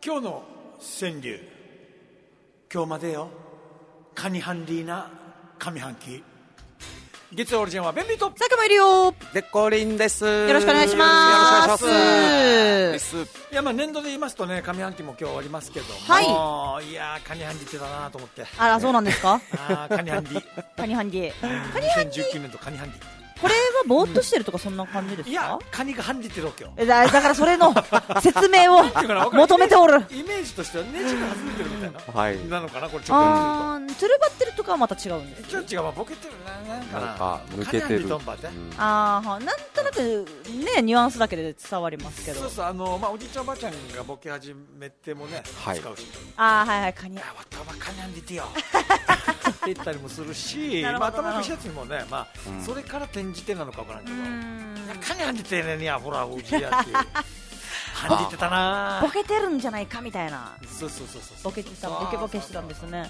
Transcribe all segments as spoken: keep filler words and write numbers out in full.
今日の川柳、今日までよカニハンディーな上半期。月曜オリジンは便利と佐久間いるよ。 でこりんです。 よろしくお願いします。 よろしくお願いします。 いや、まあ年度で言いますとね、上半期も今日終わりますけども、 はい、 いやーカニハンディってだなと思って。 あら、そうなんですか。 あカニハンディカニハンディカニハンディにせんじゅうきゅうねんとカニハンディ。 これはぼーっとしてるとかそんな感じですか。 いや、カニがハンディってるわけよ。 だ, だからそれの説明を求めておる。 イメージとしてはネジが外れてるみたいな、 はい、 なのかな、これちょっとあー、つるばってるとかはまた違うんです。 ちょっと違う、まあ、ボケてるな、なんかな、 なんか抜けてる、うん、 あー、なんとなくね、ニュアンスだけで伝わりますけど。 そうそう、あの、まあ、おじいちゃんおばあちゃんがボケ始めてもね、 はい、 使うし、 あー、はいはい、カニ、 あ、わたわカニハンディってよって言ったりもするし、まあ、頭のシャツにもね、まあ、うん、それから転じてなのかわからんけど、いやカニハンディってね、いやほらうちやっていうハンディってたな、 ボケてるんじゃないかみたいな。 そうそうそうそう、 ボケてた、ボケボケしてたんですね。 うん、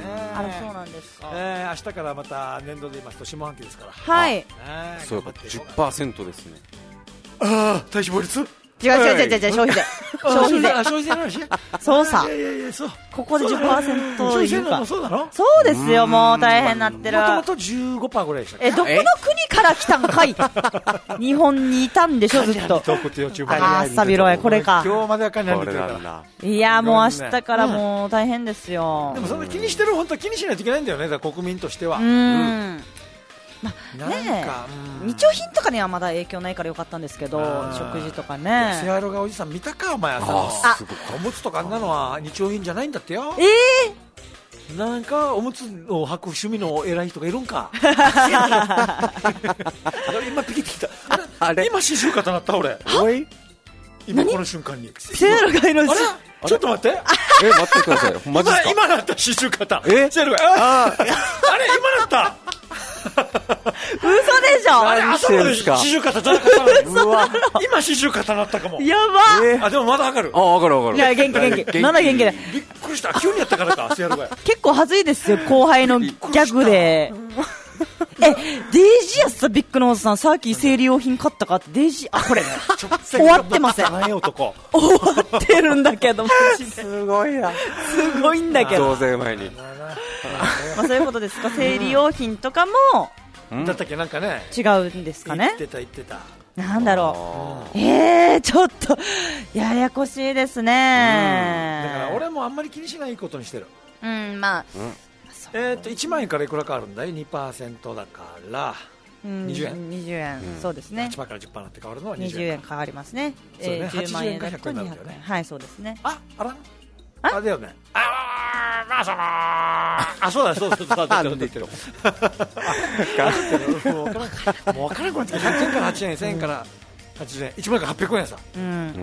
えー、あれそうなんですか。 えー、明日からまた年度で言いますと下半期ですから。 はい、 えー、 そういえば じゅっパーセント ですね。 ああ、体脂肪率違う違う違う違う、消費税消費税消費税の話。 そうさ、 いやいやいや、そう、 ここで じゅっパーセント消費税なの。そうなの。 そうですよ、もう大変になってる。 もともと じゅうごパーセント ぐらいでしたっけ。 え、どこの国から来たんかい日本にいたんでしょ、ずっと。あー、さびろえ、これか。 今日まではカニハンディってるから。 いや、もう明日からもう大変ですよ。 でもそんな気にしてる、本当は気にしないといけないんだよね、だから国民としては。 うん、まあね、日用品とかにはまだ影響ないからよかったんですけど、食事とかね。 セアロがおじさん見たか、お前、朝のおむつとかあんなのは日用品じゃないんだってよ。 えー、なんかおむつを履く趣味の偉い人がいるんか今ピキってきた、あれ今四十肩なった俺。おい、今この瞬間にセアロがいるんです。 ちょっと待って、 え、待ってください、マジですか。 今なった四十肩。 え、 セアロが、ああれ今なった嘘でしょ。 あれ朝まで四十肩じゃなかったの。うわ、今四十肩なったかも。 やば、 えー、あ、でもまだ上がる。 あ、上がる上がる。 いや、元気元気、まだ元気で。 びっくりした、急にやったからか、セアロが。結構恥ずいですよ、後輩のギャグで。え、デイジーやったビッグノーズさん、さっき生理用品買ったかって。デイジー、あ、これ終わってません。終わってるんだけど、マジで。 すごいな。 すごいんだけど。 増税前に。 まあ、そういうことですか。生理用品とかもだったっけ、なんかね、 違うんですかね。 言ってた言ってた。 なんだろう。えー、ちょっとややこしいですね。 だから俺もあんまり気にしないことにしてる。 うん、まあ、 えー、といちまんえんからいくら変わるんだい。 にパーセント だからにじゅうえん。 にじゅうえん、うん、そうですね。 はちパーセントから じゅっパーセント になって変わるのはにじゅうえん。 にじゅうえん変わりますね。 そうね、 えー、じゅうまんえんだとはちじゅうえんかひゃくえんになるんだよね。 はい、そうですね。 あ、あらあれだよね。あー、まあそのあ、そうだそうだそうだそうだそうだそうだもう分からんくなってきた。ひゃくえんからはちじゅうえん、せんえんからはちじゅうえん、いちまんえんからはっぴゃくえんやさ。 うん、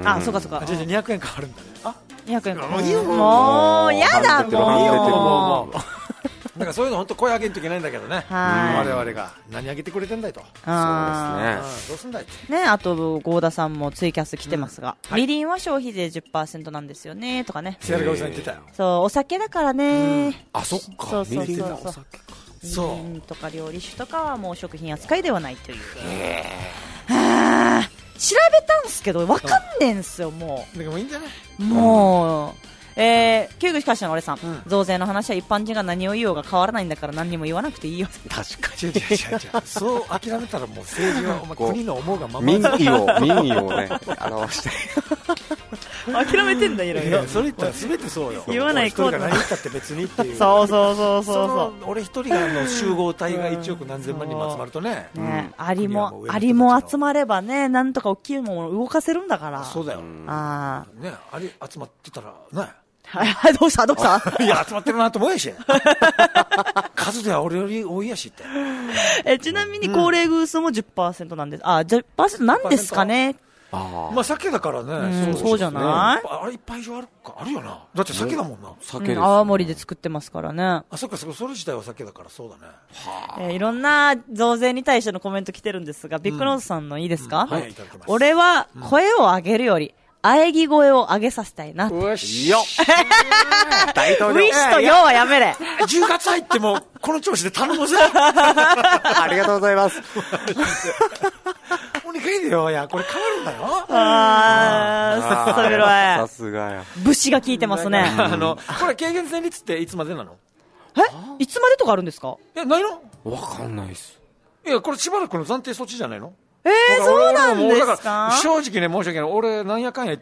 あ、そうかそうか。 じゃあにひゃくえん変わるんだね。あ、 にひゃくえんか。 もういいよ、 もうやだ、もうなんかそういうの本当声上げんといけないんだけどね、我々が何上げてくれてんだいと。そうですね、どうすんだいってね。あと郷田さんもツイキャス来てますが、みりんは消費税 じゅっパーセント なんですよねとかね。 セアルがおじさん言ってたよ。 そう、お酒だからね。 あ、そっか、 そうそうそうそう、 お酒か。 そう、みりんとか料理酒とかはもう食品扱いではないという。へー、調べたんすけど分かんねえんすよ、もう。 でもいいんじゃない。 もう、えー、旧具しかしの俺さん、うん、増税の話は一般人が何を言おうが変わらないんだから何にも言わなくていいよ。 確かに違う違う違うそう諦めたらもう政治はお前国の思うがまま民意を民意をね表して諦めてんだ、いろいろ。 それ言ったら全てそうよ。 言わないことが何言ったって別にっていう。 そうそうそうそうそう。 俺一人がの集合体がいちおく何千万人も集まるとね、 ね、ありもありも集まればね、なんとか大きいものを動かせるんだから。 そうだよ。 ああ、ね、あり集まってたらね。 はい、どうしたどうしたいや、集まってるなと思うやし数では俺より多いやしって。 え、ちなみに高齢グースも じゅっパーセント なんです。あ、じゅっパーセント なんですかね。 あ、まあ酒だからね、 うん、そうじゃない。 あれ一杯以上あるか、あるよな。だって酒だもんな。 酒です、 うん、泡盛で作ってますからね。 あ、そっかそっか、それ自体は酒だからそうだね。 はあ、えー、いろんな増税に対してのコメント来てるんですが、ビッグノーズさんのいいですか。 うん、はい、いただきます。 俺は声を上げるより喘ぎ声を上げさせたいな。 よしよ大統領ウィッシュとよはやめれ。 じゅうがつ入ってもこの調子で頼むぜありがとうございますお願いだよ。いやこれ変わるだよ。 あー、それはさすがや。 武士が効いてますね。 あの、これ軽減税率っていつまでなの？ えいつまでとかあるんですか？ え、ないの？ わかんないっす。 いや、これしばらくの暫定措置じゃないの？ えー、そうなんですだか？ 正直ね、申し訳ない。俺、なんやかんや言って、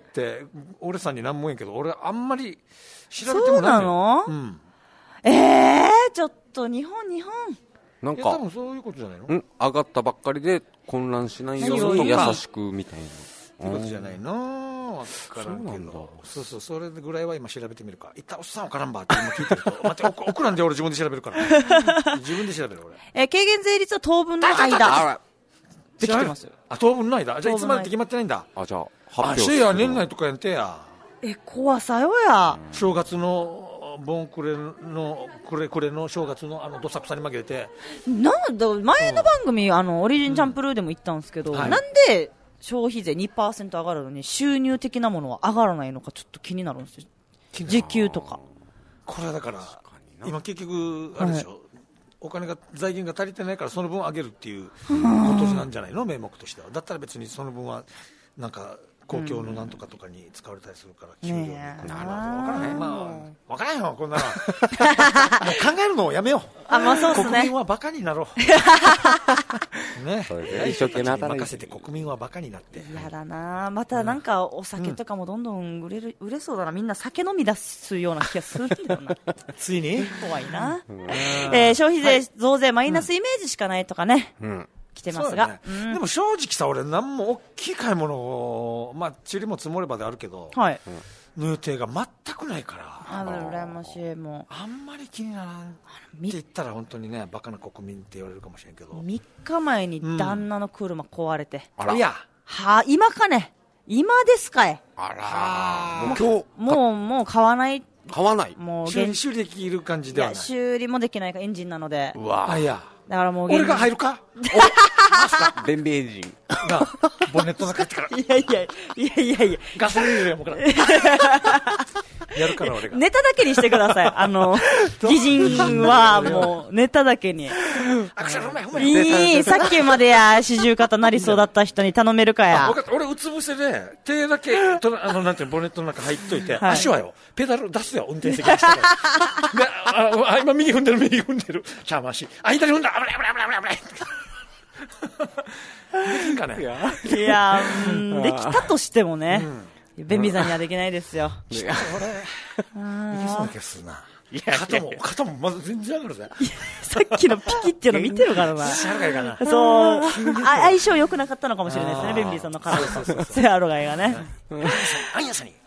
俺さんに何も言えんけど、俺、あんまり調べてもないのよ。 そうなの？ うん。 えー、ちょっと日本、日本。 なんか、 いや多分そういうことじゃないの？ ん上がったばっかりで混乱しないように優しくみたいな。 そういうことじゃないの？わからんけど。そうそう、それぐらいは今調べてみるか。いったおっさんわからんばって今聞いてると。待って、送らんで俺自分で調べるから。自分で調べる俺。 えー、軽減税率は当分の間。できてますよ。 あ、当分の間。じゃあいつまでって決まってないんだ。 あ、じゃあ、発あ、 表シェア年内とかやんてや。 え、怖さよや。 正月の、ボンクレの、クレクレの正月のあの、どさくさに紛れて。 なんだ、前の番組、あの、オリジンチャンプルーでも言ったんですけど、 はいなんで消費税 にパーセント 上がるのに収入的なものは上がらないのかちょっと気になるんですよ。時給とか。 これはだから、今結局、あれでしょ。はい、お金が財源が足りてないからその分上げるっていうことなんじゃないの、名目としては。だったら別にその分はなんか公共のなんとかとかに使われたりするから、給料に、ね、なるほど、分からない、まあ、分からんよこんなのもう考えるのをやめよう。 あ、まあそうですね、 国民はバカになろうね、 それで一生懸命働いて任せて国民はバカになって。 嫌だな。またなんかお酒とかもどんどん売れる、売れそうだな。みんな酒飲み出すような気がするんだよなついに怖いな、うん、えー、消費税増税マイナスイメージしかないとかね、うん、来てますが、ね、うん、 でも正直さ、俺何も大きい買い物を、まあ塵も積もればであるけど、はい、の予定が全くないから、 あら羨ましい。もうあんまり気にならんって言ったら本当にね、バカな国民って言われるかもしれんけど、 みっかまえに旦那の車壊れて、 うん、あら、いやは今かね、今ですかい。 あら、 もう今日もうもう買わない。 買わない。 もう修理、修理できる感じではない。 いや修理もできないか、エンジンなので。 うわあ、いや。 だからもう俺が入るか。 便利エンジン。 なあ、ボンネットの帰ってから。 いやいやいやいやいや。 ガソリン入れよもうから。やるから俺が。 ネタだけにしてください。あの擬人はもうネタだけに。 アクセルうまいうまい。 いい、さっきまでや四十肩なりそうだった人に頼めるかや。 分かった。俺うつ伏せで手だけとあのなんていうボンネットの中入っといて、はい、足はよペダル出すよ運転席にして。で、あ今右踏んでる右踏んでる。チャーマ足。あ左踏んだ危ない危ない危ない危ない。できんかね。 いやー、できたとしてもね、うん、便利さんにはできないですよ。 いや俺いけそうな気がするな。いや肩も肩もまず全然上がるぜ。 さっきのピキっていうの見てるからな。そう相性良くなかったのかもしれないですね、便利さんの体とセアロガイがね。 あんやさに。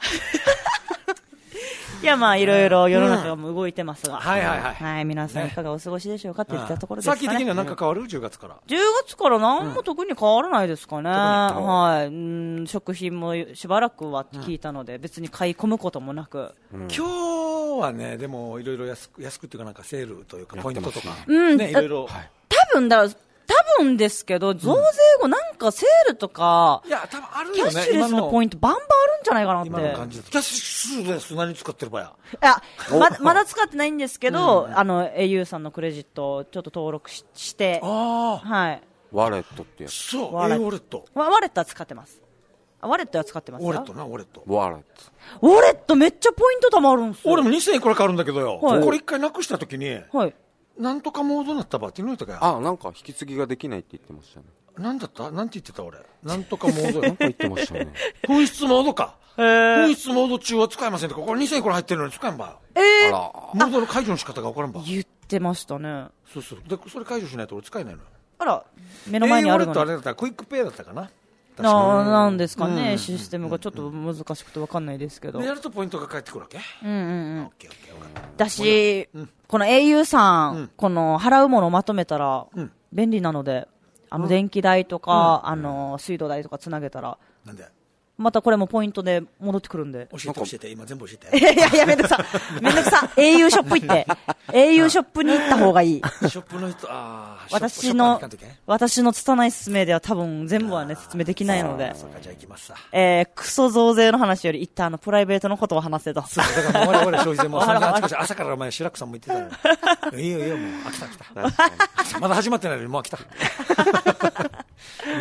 いやまあいろいろ世の中も動いてますが、うん、 はいはいはい、 はい、皆さんいかがお過ごしでしょうかっていったところですかね。 さっき的には何か変わる？じゅうがつからじゅうがつから何も特に変わらないですかね、うん、はい、うん、食品もしばらくは聞いたので、うん、別に買い込むこともなく、 うん、今日はねでもいろいろ安く安くっていうかなんかセールというかポイントとか、 うん、 ねいろいろ、はい、 多分だ多分ですけど、増税後なんかセールとか、 うん、いや多分あるよね、 キャッシュレスのポイントバンバンあるんじゃないかなって。 今の感じキャッシュレス何使ってるばや。 いや ま, まだ使ってないんですけど、うん、あの エーユー さんのクレジットをちょっと登録 し, して、 あはい、 ワレットってやつ。 そう、ワレット。 ワレットは使ってます。ワレットは使ってますよ。 ワレットな、ワレット。 ワレット。 ワレットめっちゃポイント貯まるんですよ。 俺もにせんいくらかあるんだけどよ。はい、これ一回なくしたときに、はい、なんとかモードになったばっていうの言ったかや。 あ、なんか引き継ぎができないって言ってましたね。 なんだったなんて言ってた俺。なんとかモードなんか言ってましたね。 紛失モードか。紛失モード中は使えませんとか、これにせんいくら入ってるのに使えんばよ。 えー、 あら。モードの解除の仕方が分からんば。 言ってましたね。 そうそう。で、それ解除しないと俺使えないのよ。 あら、目の前にあるのに。 えー、俺とあれだったらクイックペイだったかな。 あなんですかね、うん、システムがちょっと難しくて分かんないですけど。 でやるとポイントが返ってくるわけ。 うんうんうん。オッケーオッケー。だし、うん、この エーユー さん、うん、この払うものをまとめたら便利なので、あの電気代とか、うん、あの水道代とかつなげたら。 なんで？ またこれもポイントで戻ってくるんで。 教えて教えて、今全部教えて。 いやいや、めんどくさ。めんどくさ。エーユー ショップ行って。エーユー ショップに行った方がいい。 ショップの人、あ私の、私の拙い説明では多分全部はね、説明できないので。 そうか、じゃあ行きますさ。 えー、クソ増税の話より一旦あの、プライベートのことを話せと。 そう、だからもう我々消費税も、朝からお前、白くさんも言ってたの。いいよいいよ、もう、飽きた飽きた。まだ始まってないのにもう飽きた。いやいやもう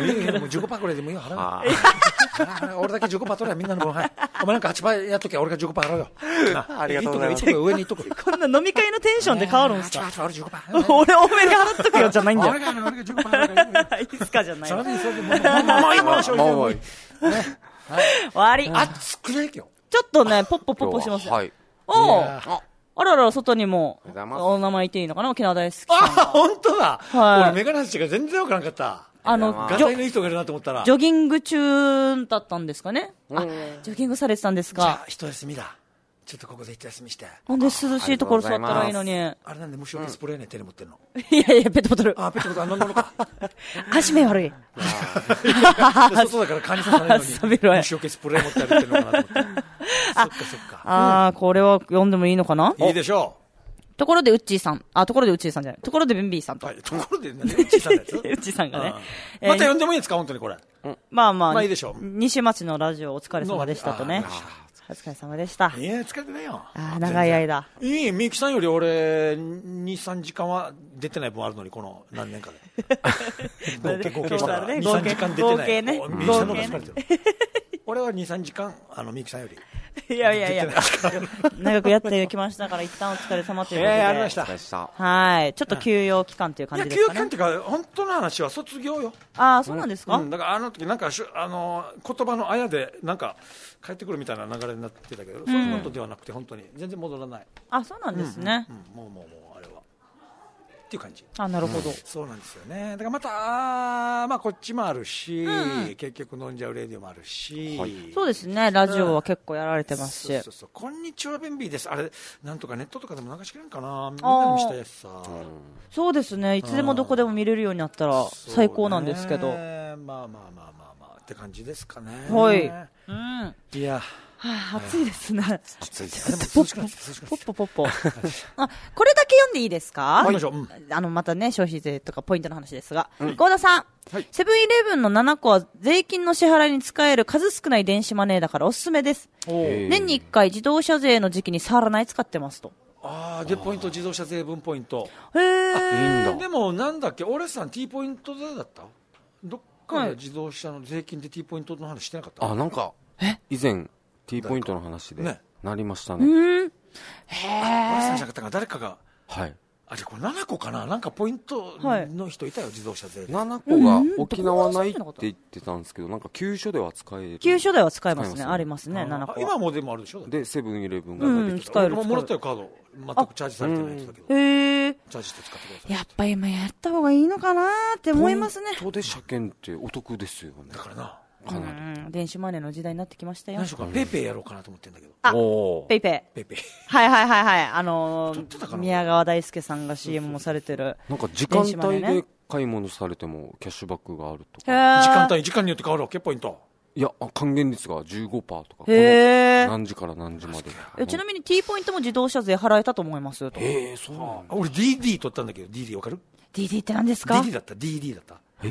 じゅうごパーセント くらいでもいいよ、払うよ。俺だけじゅうごパーセント取ればみんなの分、はい。お前なんかはちパーセントやっときゃ俺がじゅうごパーセント払うよ。 ありがとうございます。 上にいっとくよ。 こんな飲み会のテンションで変わるんすか？ 俺じゅうごパーセント。 俺多めに払っとくよじゃないんだよ。 俺が、俺がじゅうごパーセント払うよ。 いつかじゃない。 それでいい、それでもう、もう、もう、もう、もう、もう、 終わり。 暑くない今日。 ちょっとね、ポッポポッポしますよ。 はい。 おー。 あらら、外にも、お名前言っていいのかな、沖縄大好きさん。 あ、本当だ。 はい。 俺、メガネ話が全然わからなかった。 あの、 ガタイのいい人がいるなと思ったら。 ジョギング中だったんですかね。あ、ジョギングされてたんですか。 じゃあ、一休みだ。ちょっとここで一休みして。 なんで涼しいところ座ったらいいのに。あれなんで虫除けスプレーね、手に持ってんの。 いやいや、ペットボトル。 あ、ペットボトル、あ、飲んだのか。 足目悪い。 外だから蚊に刺されるのに、虫除けスプレー持って歩いてるのかなと思って。そっかそっか。 ああ、これは読んでもいいのかな？ いいでしょう。 ところでウッチーさん。あ、ところでウッチーさんじゃない。ところでベンビーさんと。 はい、ところで何ウッチーさんのやつウッチーさんがね。 また読んでもいいですか本当にこれ。 まあまあ。 まあいいでしょう。 西町のラジオお疲れ様でしたとね。お疲れ様でした。 いや、疲れてないよ。 ああ、長い間。 いい、みゆきさんより俺、に、さんじかんは出てない分あるのに、この何年かで。合計、合計したらに、さんじかん出てない。 合計ね。 みゆきさんの方が疲れてる。俺はに、さんじかん、あの、みゆきさんより。 いやいやいや、長くやってきましたから、一旦お疲れ様ということで。 ええ、ありました。 はい。ちょっと休養期間という感じですかね。 いや、休養期間っていうか、本当の話は卒業よ。 ああ、そうなんですか？ うん、だからあの時なんかしゅ、あの、言葉のあやで、なんか、帰ってくるみたいな流れになってたけど、そういうことではなくて、本当に、全然戻らない。 あ、そうなんですね。 うん、もうもうもう、あれは。っていう感じ。 あ、なるほど。 そうなんですよね。だからまた、まあこっちもあるし、結局飲んじゃうレディオもあるし。 そうですね、ラジオは結構やられてますし。 そうそう、こんにちはベンビーです。あれ、なんとかネットとかでも流しきれんかな。みんなに見したやつさ。 そうですね、いつでもどこでも見れるようになったら最高なんですけど。 まあまあまあまあまあまあって感じですかね。 はい。うん。 いや。 はあ、暑いですね。 暑いです。でも涼しくなって涼しくなって。 ポッポポッポ。あ、これだけ読んでいいですか？ はい。 あの、またね、消費税とかポイントの話ですが。郷田さん。セブンイレブンのななこは税金の支払いに使える数少ない電子マネーだからおすすめです。年にいっかい自動車税の時期に触らない使ってますと。 ああ、で、ポイント、自動車税分ポイント。 へえ。でも、なんだっけ、俺さん T ポイント税だったどっかで自動車の税金で T ポイントの話してなかった？ あ、なんか、以前、T ポイントの話でなりましたね。 うん。へえ。 俺さんじゃなかったか誰かが。 はい。 あれ、これななこかななんかポイントの人いたよ、自動車税。 ななこが沖縄ないって言ってたんですけど、なんか急所では使える。 急所では使えますね。ありますね、ななこ。 今もでもあるでしょで、セブンイレブンが出てきた。 俺ももらったよ、カード。全くチャージされてないやつだけど。 へえ。 チャージして使ってください。 やっぱ今やった方がいいのかなって思いますね。 ポイントで車検ってお得ですよね。 だからな。 かなり。 電子マネーの時代になってきましたよ。 何しようか、ペイペイやろうかなと思ってんだけど。 あ、ペイペイ。 ペイペイ。 はいはいはいはい。あのー、宮川大輔さんが シーエム もされてる。 なんか時間帯で買い物されてもキャッシュバックがあるとか。 時間帯、時間によって変わるわけ、ポイント。 いや、還元率が じゅうごパーセント とか。 へ何時から何時まで。 ちなみに T ポイントも自動車税払えたと思いますと。 ええ、そうなんだ。 俺 ディーディー 取ったんだけど、ディーディー わかる？ ディーディー って何ですか？ ディーディー だった、ディーディー だった。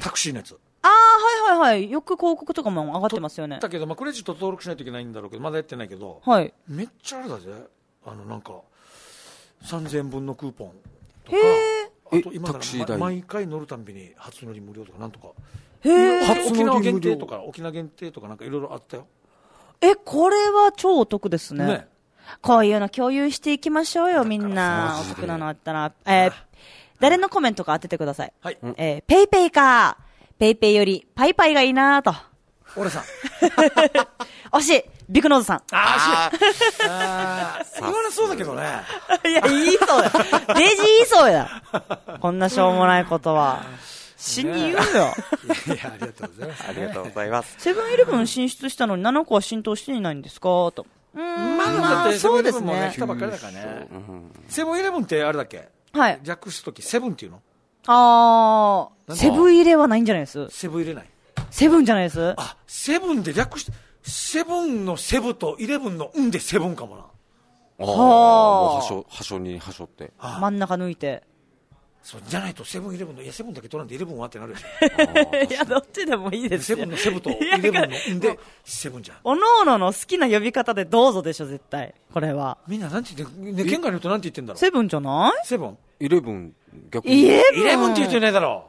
タクシーのやつ。 ああ、はいはいはい。よく広告とかも上がってますよね。 だけど、まあ、クレジット登録しないといけないんだろうけど、まだやってないけど、 はい。 めっちゃあれだぜ。あの、なんか、さんぜんぶんのクーポンとか、あと今から毎回乗るたんびに初乗り無料とか、なんとか。 へえ。 沖縄限定とか、沖縄限定とかなんかいろいろあったよ。 え、これは超お得ですね。ね。こういうの共有していきましょうよ、みんな。お得なのあったら。えー、誰のコメントか当ててください。 はい。 えー、ペイペイか。ペイペイよりパイパイがいいなと。 俺さん。 惜しい。ビッグノーズさん。 ああ、言わなそうだけどね。 いや、言いそうだ。デジ言いそうや。こんなしょうもないことは。死に言うよ。いや、 ありがとうございます。 ありがとうございます。 セブンイレブン進出したのにななこは浸透していないんですかと。 うん、まだだってセブンイレブンもね、来たばっかりだからね。セブンイレブンってあれだっけ？ はい。 略すときセブンっていうの？ あー、セブン入れはないんじゃないです？ セブン入れない。 セブンじゃないです？ あ、セブンで略して、セブンのセブとイレブンのんでセブンかもな。 ああ、もうはしょ、はしょにはしょって。 真ん中抜いて。 そう、じゃないとセブンイレブンの、いや、セブンだけ取らんでイレブンはってなるでしょ。いや、どっちでもいいですよ。 セブンのセブとイレブンのんでセブンじゃん。 おのおのの好きな呼び方でどうぞでしょ、絶対。これは。 みんななんて言って、ね、県外の人なんて言ってんだろう。 セブンじゃない？ セブンイレブン、逆に。 イレブンイレブンって言ってないだろう。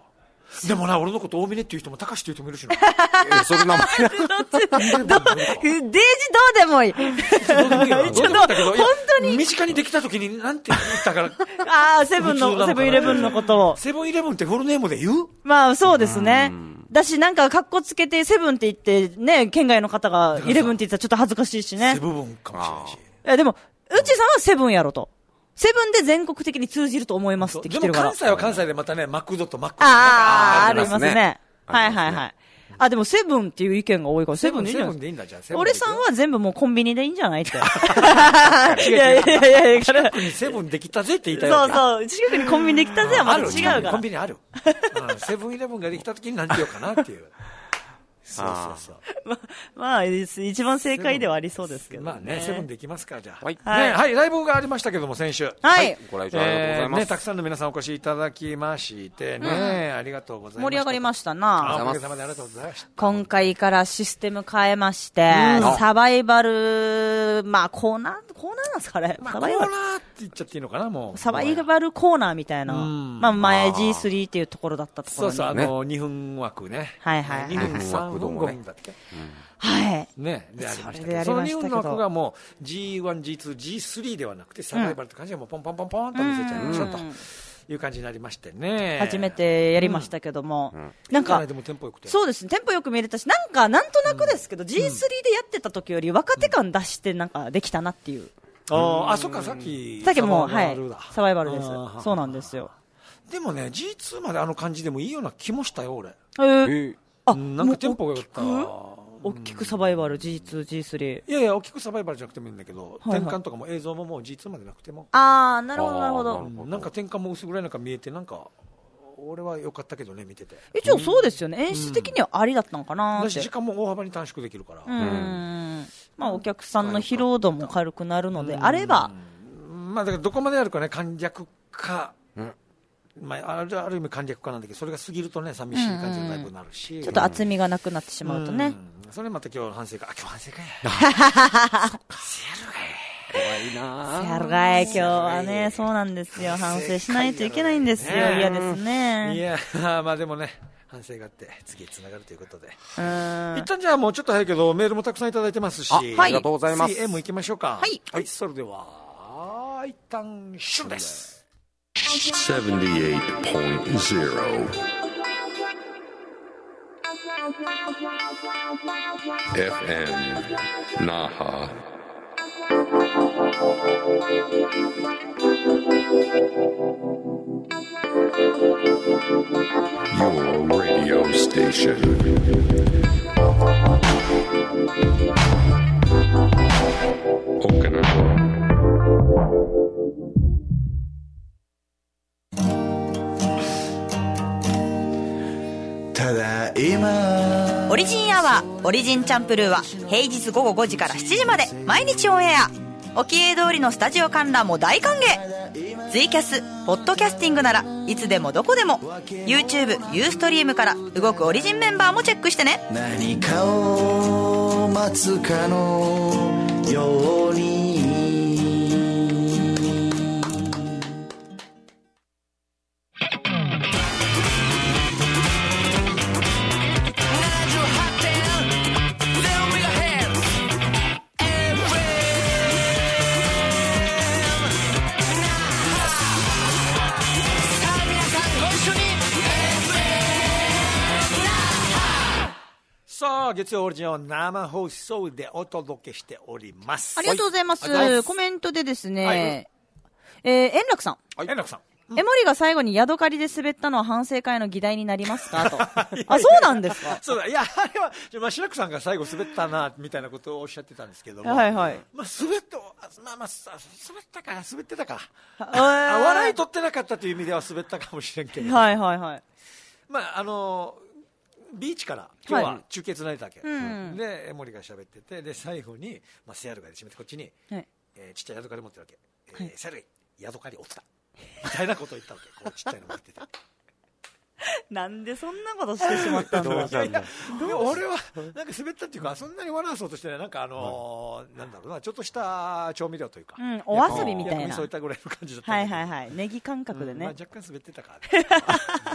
でもな、俺のこと大峰っていう人も高橋っていう人もいるしな。 え、それ名前どっち、ど、デージどうでもいい。 どうでもいいよ。 ちょっと、 だけど、 本当に。 身近にできた時に、なんて言ったから。 ああ、セブンの、セブンイレブンのことを。 セブンイレブンってフルネームで言う？ まあ、そうですね。だし、なんか、格好つけて、セブンって言って、ね、県外の方が、イレブンって言ったらちょっと恥ずかしいしね。 セブンかもしれないし。 いや、でも、うちさんはセブンやろと。セブンで全国的に通じると思いますって来てるから。 でも関西は関西でまたね、マクドとマックああ、ありますね。はいはいはい。あ、でもセブンっていう意見が多いから、セブンでいいんじゃないですか。俺さんは全部もうコンビニでいいんじゃないって。いやいやいやいや、 近くにセブンできたぜって言いたいわけ。 そうそう。近くにコンビニできたぜはまた違うから。 コンビニある。セブンイレブンができた時に何て言おうかなっていう。そうそうそう。 ま、まあ、一番正解ではありそうですけどね。 まあね、セブンできますから、じゃあ。 はい。 ね、はい、ライブがありましたけども、先週。 はい。 ご来場ありがとうございます。 ね、たくさんの皆さんお越しいただきましてね、ありがとうございます。 盛り上がりましたな。 おかげさまでありがとうございました。 今回からシステム変えまして、サバイバル、まあ、コーナー、コーナーなんですかね。 サバイバル。コーナーって言っちゃっていいのかな、もう。 サバイバルコーナーみたいな。まあ、前 ジースリー っていうところだったところに。 そうそう、あの、にふん枠ね。 はいはい。 にふん、さんふん、ごふんだっけ。 はい。 ね、でありましたけど、そのにふんの枠がもう ジーワン、ジーツー、ジースリー ではなくて、サバイバルって感じでもうポンポンポンポンと見せちゃいましょうという感じになりましてね。 初めてやりましたけども、なんか、そうですね、テンポよく見れたし、なんか、なんとなくですけど、ジースリー でやってた時より若手感出してなんかできたなっていう。 ああ、そっか、さっき。 さっきもう、はい、サバイバルです。そうなんですよ。 でもね、ジーツー まであの感じでもいいような気もしたよ、俺。 えー、あ、 なんかテンポが良かった。 大きくサバイバル ジーツー、ジースリー。 いやいや、大きくサバイバルじゃなくてもいいんだけど、転換とかも映像ももう ジーツー までなくても。 ああ、なるほど、なるほど。 なんか転換も薄暗いのか見えて、なんか、俺は良かったけどね、見てて。 一応そうですよね。演出的にはありだったのかなって。 だし、時間も大幅に短縮できるから。 うん。まあ、お客さんの疲労度も軽くなるのであれば。 まあ、だからどこまでやるかね、簡略化。まあ、あるある意味簡略化なんだけど、それが過ぎるとね、寂しい感じのライブになるし、うんうん、 ちょっと厚みがなくなってしまうとね、 うん、それまた今日反省会、あ、今日反省会やそっかせやるがい怖いなせやるがい今日はね、そうなんですよ、反省しないといけないんですよ、嫌ですね。 いやまあでもね、反省があって次へつながるということで、うん、一旦じゃあもうちょっと早いけどメールもたくさんいただいてますし、 あ、ありがとうございます。 次 M 行きましょうか。 はい、 はい、それでは一旦シュンです。 seventy-eight point zero F M Naha Your radio station Okinawa オリジンアワーオリジンチャンプルーは平日午後ごじからしちじまで毎日オンエア。おきえ通りのスタジオ観覧も大歓迎。ツイキャス、ポッドキャスティングならいつでもどこでも YouTube、ユーストリームから動くオリジンメンバーもチェックしてね。 何かを待つかのように月曜オリジンを生放送でお届けしております。 ありがとうございます。はい、コメントでですね、はい、えー、円楽さん。 はい、円楽さん。 うん、エモリが最後にヤドカリで滑ったのは反省会の議題になりますかと。あ、そうなんですか。 そうだ。いや、あれは、まあ、白くさんが最後滑ったな、みたいなことをおっしゃってたんですけども。 はいはい。 まあ、滑った、まあまあ、滑ったか、滑ってたか。あ、笑い取ってなかったという意味では滑ったかもしれんけど。 はいはいはい。 まあ、あのー、ビーチから今日は中継つないだわけ、はい、うん、で江森が喋ってて、で最後に、まあ、セアルガで締めてこっちに、はい、えー、ちっちゃいヤドカリ持ってるわけ、はい、えー、セアルガヤドカリ落ちたみたいなことを言ったわけ。こうちっちゃいの持っててなんでそんなことしてしまったんだろう。いやいや俺はなんか滑ったっていうか、そんなに笑わそうとしてない、なんかあのー、なんだろうな、ちょっとした調味料というか、 うん、お遊びみたいな、 そういったぐらいの感じだった。 はいはいはい、ネギ感覚でね、 うん、まあ、若干滑ってたから、ね、うん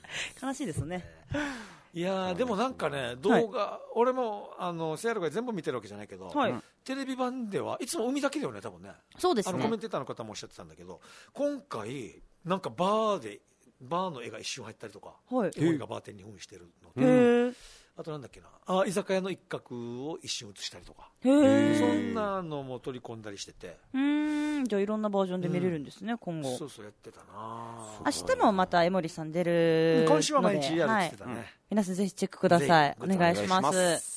悲しいですね。 いやーでもなんかね動画、はい、俺もあのセアルが全部見てるわけじゃないけど、はい、テレビ版ではいつも海だけだよね多分ね。 そうですね。 あのコメンテーターの方もおっしゃってたんだけど、今回なんかバーでバーの絵が一瞬入ったりとか、はい、俺がバーテンに扮してるのと、へあとなんだっけなあ居酒屋の一角を一瞬映したりとか、へそんなのも取り込んだりしてて、 うーんじゃあいろんなバージョンで見れるんですね、うん、今後。 そうそうやってたな。 明日もまた江森さん出るので、 今週は毎日やるって言ってたね、はい、 皆さんぜひチェックください。お願いします。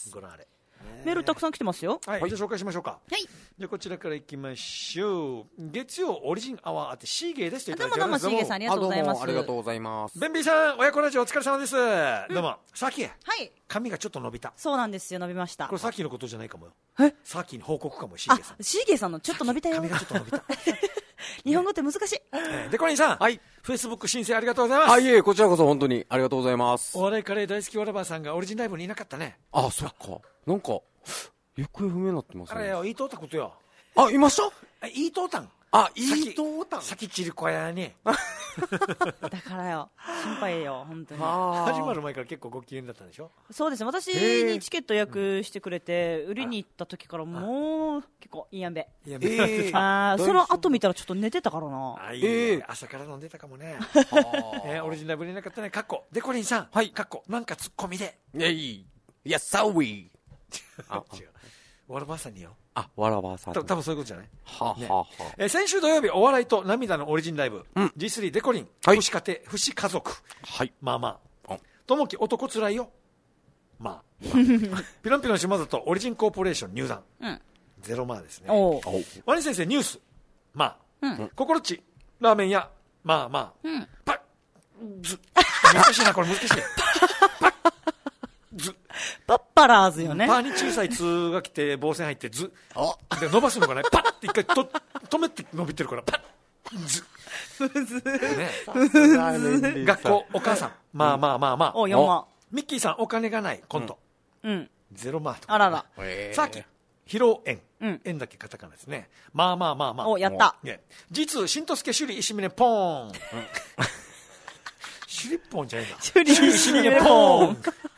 ご覧あれ。 メールたくさん来てますよ。 はい、はい、じゃあ紹介しましょうか。 はい。 じゃあこちらからいきましょう。月曜オリジンアワーあってシーゲーですといただいてどうもどうもシーゲーさんありがとうございます。 ありがとうございます。 ベンビーさん親子ラジオお疲れ様です、うん、どうもさっき、はい、髪がちょっと伸びた。 そうなんですよ、伸びました。 これさっきのことじゃないかもよ。 えさっきに報告かも。シーゲーさん、 あシーゲーさんのちょっと伸びたよ。 髪がちょっと伸びた日本語って難しい、 ね、でコリンさん、はい、フェイスブック申請ありがとうございます。 あいえこちらこそ本当にありがとうございます。 お笑いカレー大好きわらばさんがオリジンライブにいなかったね。 あそっかなんか行方不明になってますね。 あれよ、言いとったことよ。 あ、いました？ 言いとったん。 あ、言いとったん。 先散る子やね。 だからよ、心配よ、本当に。 始まる前から結構ご機嫌だったんでしょ？ そうです。私にチケット予約してくれて、売りに行った時からもう、結構いいやんべ。いいやんべ。えー、あその後見たらちょっと寝てたからな。 あ、いいね、えー、朝から飲んでたかもね。えー、オリジナルぶりなかったね。かっこ。でコリンさん。はい。かっこ。なんかツッコミで。 いや、いい。いや、サウィー。 あ、違う。わらばさんによ。 あ、わらばさん。 た多分そういうことじゃない。 はあ、ね、はあはあ、 えー、先週土曜日お笑いと涙のオリジンライブ、うん、ジースリー デコリン、はい、不死家庭不死家族、はい、まあまあともき男つらいよ、まあ、まあ、ピロンピロン島里オリジンコーポレーション入団、うん、ゼロマーですね。ワニ先生ニュース、まあ、うん、心っちラーメン屋、まあまあ、うん、パッズ難しいなこれ難しいパッズパッパラーズよね。 パーに小さいツが来て棒線入ってズで伸ばすのがねパッって一回と止めて伸びてるからパッズね、学校お母さんまあまあまあまあ、 およんまミッキーさんお金がないコント、うん、ゼロマーとか、 あららさっき披露宴、うん、円だけカタカナですね。まあまあまあまあおやった、 ね、実新とすけ首里石峰ポーン首里ポーンじゃないんだ首里石峰ポーン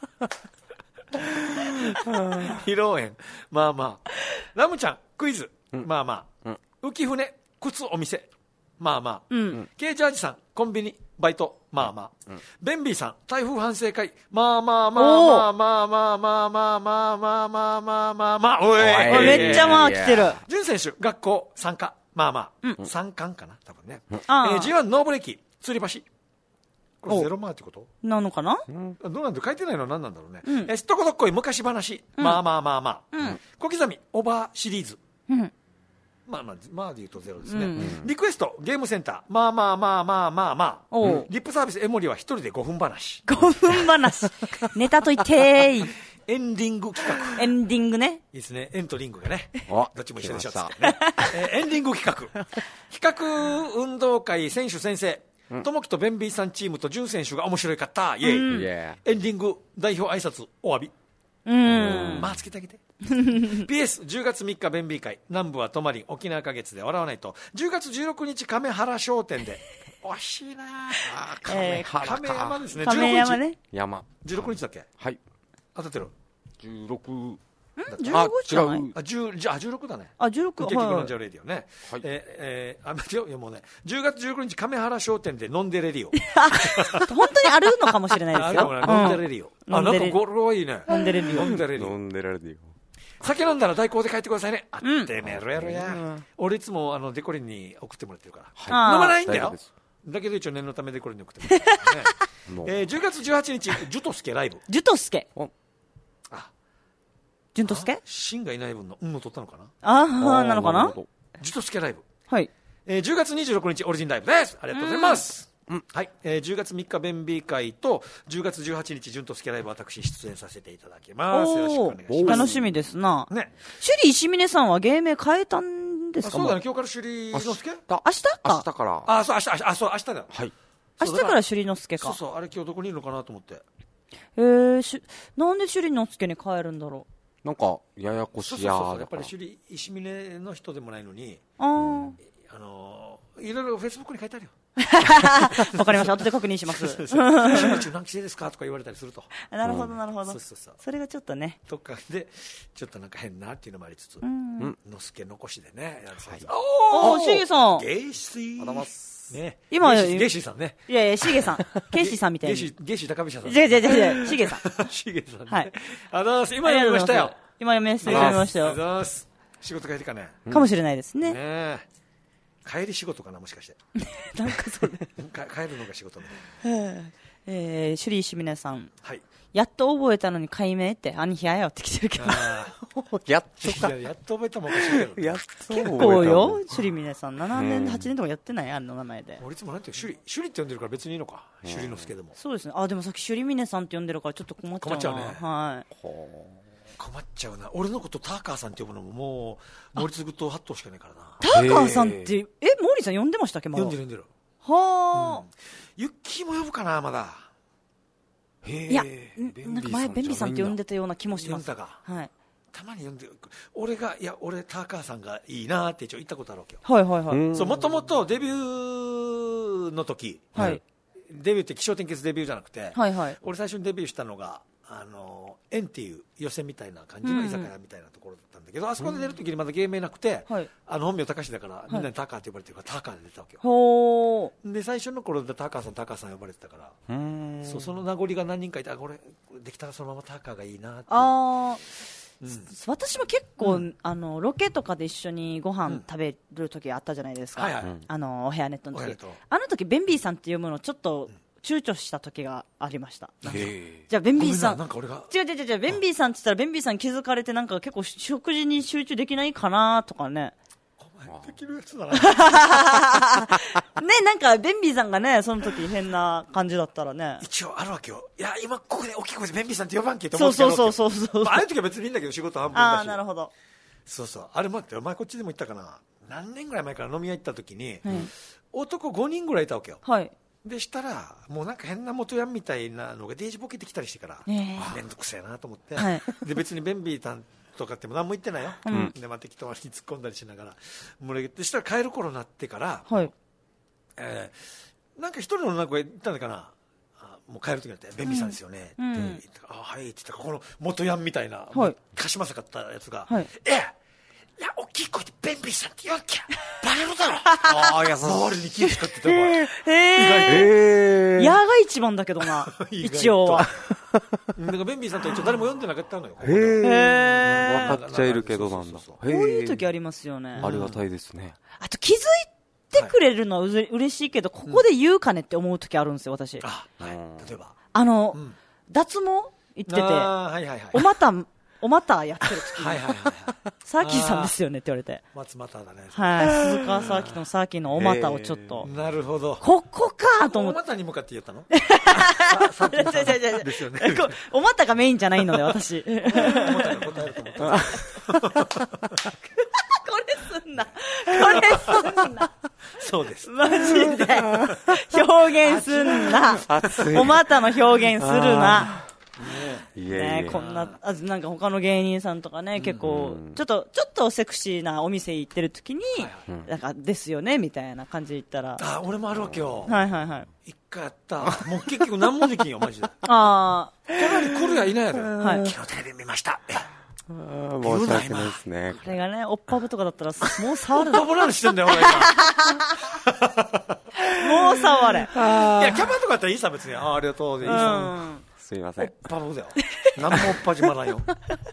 披露宴まあまあラムちゃんクイズ、うん、まあまあ、うん、浮舟靴お店まあまあ、うん、ケイジャージさんコンビニバイトまあまあ、うん、ベンビーさん台風反省会まあまあまあまあまあまあまあまあまあまあまあまあまあおいめっちゃまあ来てる。 潤選手学校参加まあまあ、うん、参観かな多分ね、うん、えー、ジーワン ノーブレーキ吊り橋これゼロマーってことなのかな、 うん、どうなんだ書いてないのは何なんだろうね、うん、えすっとこどっこい昔話、うん、まあまあまあまあ、うん、小刻みオーバーシリーズ、うん、まあまあまあで言うとゼロですね、うん、リクエストゲームセンターまあまあまあまあまあまあ、うん、リップサービスエモリは一人でごふん話ごふん話ネタと言ってーエンディング企画エンディングねいいですねエンとリングがねどっちも一緒でしょっつってね、えー、エンディング企画企画運動会選手先生ともきとベンビーさんチームとジュン選手が面白いかったイエイ、うん、エンディング代表挨拶お詫びうんまあつけてあげてピーエスじゅうがつみっかベンビー会南部は泊まり沖縄花月で笑わないとじゅうがつじゅうろくにち亀原商店で惜しいなあ亀原か亀山ですね亀山ね山じゅうろくにちだっけはい当たってるじゅうろくじゅうごじゃないあじゅうじゃあじゅうろくだねあじゅうろく結局飲んじゃうレディオね、はい、えー、えー、あ待ってよもうねじゅうがつじゅうろくにち亀原商店で飲んでレディオ本当にあるのかもしれないですよ飲んでレディオ、うん、あなんか語呂はいいね飲んでレディオ飲んでレディオ飲んでレディオ酒飲んだら代行で帰ってくださいねあってめろやろや、うん、俺いつもあのデコリンに送ってもらってるから、はい、飲まないんだよだけど一応念のためデコリンに送ってもらってるからね、えー、じゅうがつじゅうはちにちジュトスケライブジュトスケあジュントスケシンがいない分の運を取ったのかなああなのかなジュトスケライブはい、 えー、じゅうがつにじゅうろくにちオリジンライブですありがとうございますうん、はい、えー、じゅうがつみっかベンビー会とじゅうがつじゅうはちにちジュントスケライブ私出演させていただきますよろしくお願いします楽しみですな、ね、首里石峰さんは芸名変えたんですかそうだね今日から首里之助明日か明日からあそう明日明日あそう明日だはい明日から首里之助かそうそうあれ今日どこにいるのかなと思ってえー、しなんで首里之助に変えるんだろうなんかややこしやそうそうそうやっぱり首里石峰の人でもないのにあ、うん、あのいろいろフェイスブックに書いてあるよ。 わかりました。後で確認します。 そうそう中何期生ですかとか言われたりすると。 なるほどなるほど。 そうそうそう。 それがちょっとね。 とかでちょっとなんか変なっていうのもありつつ、 のすけ残しでねやるさ。 おお、しげさん。 ゲイシー。あります。ね。 今ゲイシーさんね。 いやいやしげさん。ケイシーさんみたいに。 ゲイシーゲイシー高飛車さん。 じゃじゃじゃじゃしげさん。 しげさん。 はい。 ありがとうございます。今読みましたよ。 今読みましたよ。読みましたよ。 ありがとうございます。仕事帰りかね。 かもしれないですね。 ね帰り仕事かなもしかして。 なんかそれ。 帰るのが仕事みたいな。 えー、シュリーシミネさん。 はい。 やっと覚えたのに解明って兄貴やよって来てるけど。 やっとやっと覚えたもんおかしいけど。 やっと結構よ、シュリミネさん。ななねん、はちねんとかやってないあの名前で。 俺いつもなんていうシュリ、シュリって呼んでるから別にいいのか。シュリのすけでも。 そうですね。あ、でもさっきシュリミネさんって呼んでるからちょっと困っちゃうな。 困っちゃうね。 はい。 困っちゃうな。俺のことターカーさんって呼ぶのももう森継と八頭しかないからな。 ターカーさんって、え、モーリーさん呼んでましたっけまだ。 呼んでる呼んでる。 はあ。 ユッキーも呼ぶかなまだ。 へえ。いや、なんか前便利さんって呼んでたような気もします。 呼んだか。 はい。 たまに呼んでる。俺が、いや、俺ターカーさんがいいなって一応言ったことあるわけよ。 はいはいはい。 そう、もともとデビューの時。 はい。 デビューって起承転結デビューじゃなくて。 はいはい。 俺最初にデビューしたのが、あの、円っていう予選みたいな感じの居酒屋みたいなところだったんだけど、あそこで出る時にまだ芸名なくて、あの本名高橋だから、みんなにターカーって呼ばれてるから、ターカーで出たわけよ。 ほー。 で、最初の頃でターカーさん、ターカーさん呼ばれてたから、そう、その名残が何人かいて、あ、これ、できたらそのままターカーがいいなって。あうん、私も結構、うん、あのロケとかで一緒にご飯食べる時あったじゃないですか、うんはいはい、あのおヘアネットの時あの時ベンビーさんっていうものをちょっと躊躇した時がありました。じゃあベンビーさんなんか俺が違う違う違うベンビーさんって言ったらベンビーさん気づかれてなんか結構食事に集中できないかなとかね。 できるやつだなね、なんかベンビーさんがねその時変な感じだったらね一応あるわけよ。いや今ここで大きい声でベンビーさんって呼ばんけって思ってたそうそうそうそうそう、 まあ、ああいう時は別にいいんだけど仕事半分だし。 ああなるほど。 そうそうあれ待ってお前こっちでも言ったかな何年ぐらい前から飲み屋行った時に、うん、男ごにんぐらいいたわけよ。 はい。 でしたらもうなんか変な元ヤンみたいなのがデージボケてきたりしてから、えー、めんどくせえなと思って、はい、で別にベンビーさんとかっても何も言ってないよ、うん、でまあ適当に突っ込んだりしながらもうでしたら帰る頃になってから、はいえー、なんか一人の女の子が言ったんだかなあもう帰る時になってベンビーさんですよね、うん、って言ってあはいって言ったらこの元ヤンみたいな、はい、かしまさかったやつが、はい、えいや大きい声でベンビーさんって言わんきゃバレるだろああいや周りに気を使ってたから、えー、意外とえー、矢が一番だけどな一応はなんかベンビーさんと一応誰も読んでなかったのよ。 へえ分かっちゃいるけどなんだ。こういう時ありますよね。 ありがたいですね。 あと気づいてくれるのはうれ嬉しいけどここで言うかねって思う時あるんですよ私。 あ、はい、例えばあの、うん、脱毛行ってて、はいはいはい、お股お股やってる時にはいはいはい、はい、サーキーさんですよねって言われて松股だねはい鈴川サーキーのサーキーのお股をちょっとなるほどここかと思ってお股に向かって言ったのサーキーさんですよねお股がメインじゃないので私お股が答えると思ったこれすんなこれすんなそうですマジで表現すんなお股の表現するなねね、こんなあなんか他の芸人さんとかね、うん、結構ちょっとちょっとセクシーなお店行ってる時に、うん、なんかですよねみたいな感じで言ったらあ俺もあるわけよはいはいはい一回やったもう結局何もできんよマジでああ隣に来るやいないやろ、はい、昨日テレビ見ましたあ申し訳ないですねこれがねおっぱぶとかだったらもう触るおっぱぶられしてんだよ俺今もう触れいやキャバとかだったらいいさ別に あ, ありがとうでいいさ、うんすいません。 おっぱぶだよ。何もおっぱじまらんよ。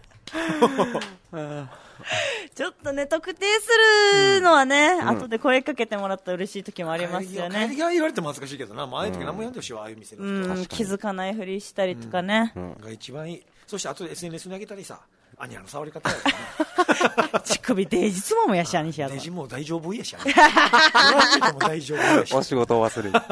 ちょっとね特定するのはね、うん、後で声かけてもらったら嬉しい時もありますよね。 帰りが言われても恥ずかしいけどな。まあああいう時何も読んでほしいわああいう店の人、 うん、気づかないふりしたりとかね、 うんうん、が一番いい。そして後で エスエヌエス に上げたりさ。アニャの触り方やね。乳首デージつももやし、アニシャデージもう大丈夫やし、ね。プライベートも大丈夫やし。 お仕事を忘れる。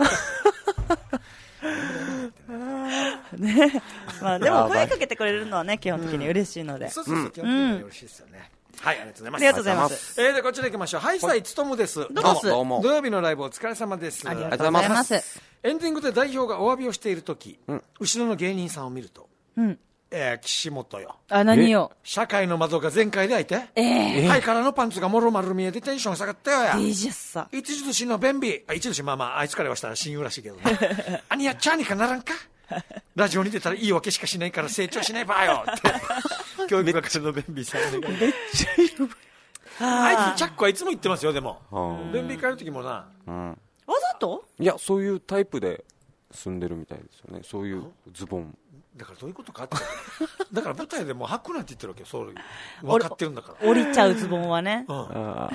ね、まあでも声かけてくれるのはね基本的に嬉しいので、うん、 そうそうそう、基本的にはよろしいですよね、うん、はいありがとうございますありがとうございます。 えー、でこちら行きましょう。はいさいつともです。 どうもどうも土曜日のライブお疲れ様です。 ありがとうございます。 エンディングで代表がお詫びをしている時、うん、後ろの芸人さんを見ると、 うん、 えー、岸本よ。 あ、何よ。 社会の窓が全開で開いて、 ええー。 はいからのパンツがもろまる見えてテンション下がったよや。 デージャスさ。 一時年の便秘。あ、一時年、まあまあ、あいつからはしたら親友らしいけどね。あにやっちゃーにかならんかラジオに出たらいいわけしかしないから成長しないばよって。教育係の便秘さんね。めっちゃいる。あいつ、チャックはいつも言ってますよ、でも。便秘帰るときもな。 うん。わざと？ いや、そういうタイプで住んでるみたいですよね。そういうズボン。 だからどういうことかってだから舞台でも履くなんて言ってるわけよ。そう分かってるんだから降りちゃうズボンはね、うん、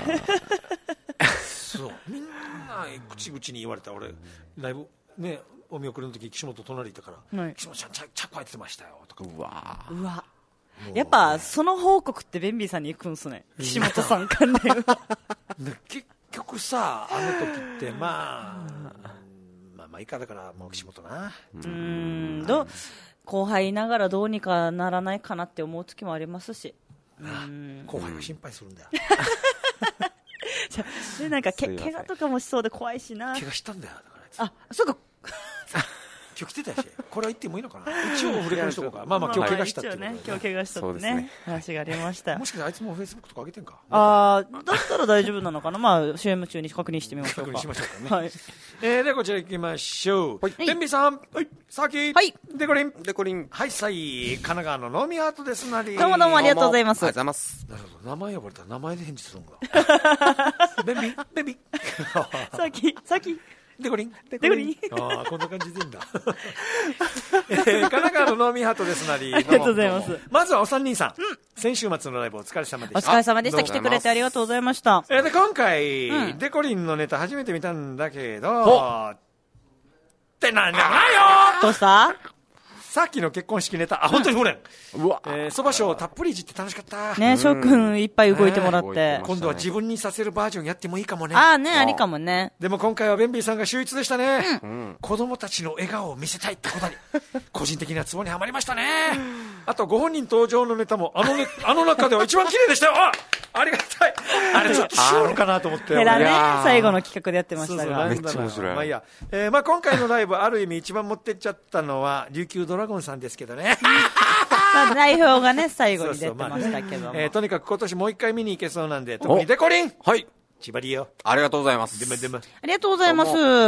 そうみんな口々に言われた。俺ライブねお見送りの時岸本隣いたから、はい、岸本ちゃんチャック入ってましたよとか。 うわうわやっぱその報告ってベンビーさんに行くんすね、岸本さん関連は結局さあの時ってまあまあまあいいか。だからもう岸本なうーんどう後輩いながらどうにかならないかなって思う時もありますし、 うん後輩は心配するんだよじゃでなんかけ怪我とかもしそうで怖いしな。 怪我したんだよだから。 あそうか今日来てたし、これは言ってもいいのかな。一応触れ込みしとこうか。まあまあ今日怪我したっていうことで、ね、 今日怪我したってね話がありました。 もしかしてあいつもフェイスブックとか上げてんか。 ああだったら大丈夫なのかな。まあ シーエム 中に確認してみましょうか。 確認しましょうかね。はい。えー、でこちら行きましょう。ベンビーさん、はい、さき、 はい、 デコリン、 デコリン、 はいさい、神奈川のノーミーアートですなり。 どうもどうもありがとうございます。 ありがとうございます。 なるほど、名前呼ばれたら名前で返事するんだ。ベンビー、ベンビー。 さき、さき。 デコリンデコリンああこんな感じでいいんだ、えー、神奈川のノーミーハートですなり。 ありがとうございます。 まずはお三人さん、うん、先週末のライブお疲れ様でした。 お疲れ様でした。来てくれてありがとうございました。 えー、で今回、うん、デコリンのネタ初めて見たんだけどってなんじゃないよ。 どうしたさっきの結婚式ネタ、あ、本当にほれん。うわ、えー、そばしょうたっぷりいじって楽しかった。 ね、翔くんいっぱい動いてもらって、ね。 今度は自分にさせるバージョンやってもいいかもね。 ああね、ありかもね。 でも今回はベンビーさんが秀逸でしたね。うん、子供たちの笑顔を見せたいってことに、個人的なツボにはまりましたね。あとご本人登場のネタも、あのね、あの中では一番綺麗でしたよ。あありがたい。あれちょっとしようのかなと思って。 ヘラね、最後の企画でやってましたが。 めっちゃ面白い。 まあいいや。えー、まあ今回のライブ、ある意味一番持ってっちゃったのは、琉球ドラゴンさんですけどね。 まあ代表がね、最後に出てましたけども。 えー、とにかく今年もう一回見に行けそうなんで、特にデコリンはい。 千葉りよ。 ありがとうございます。 でもでもありがとうございます。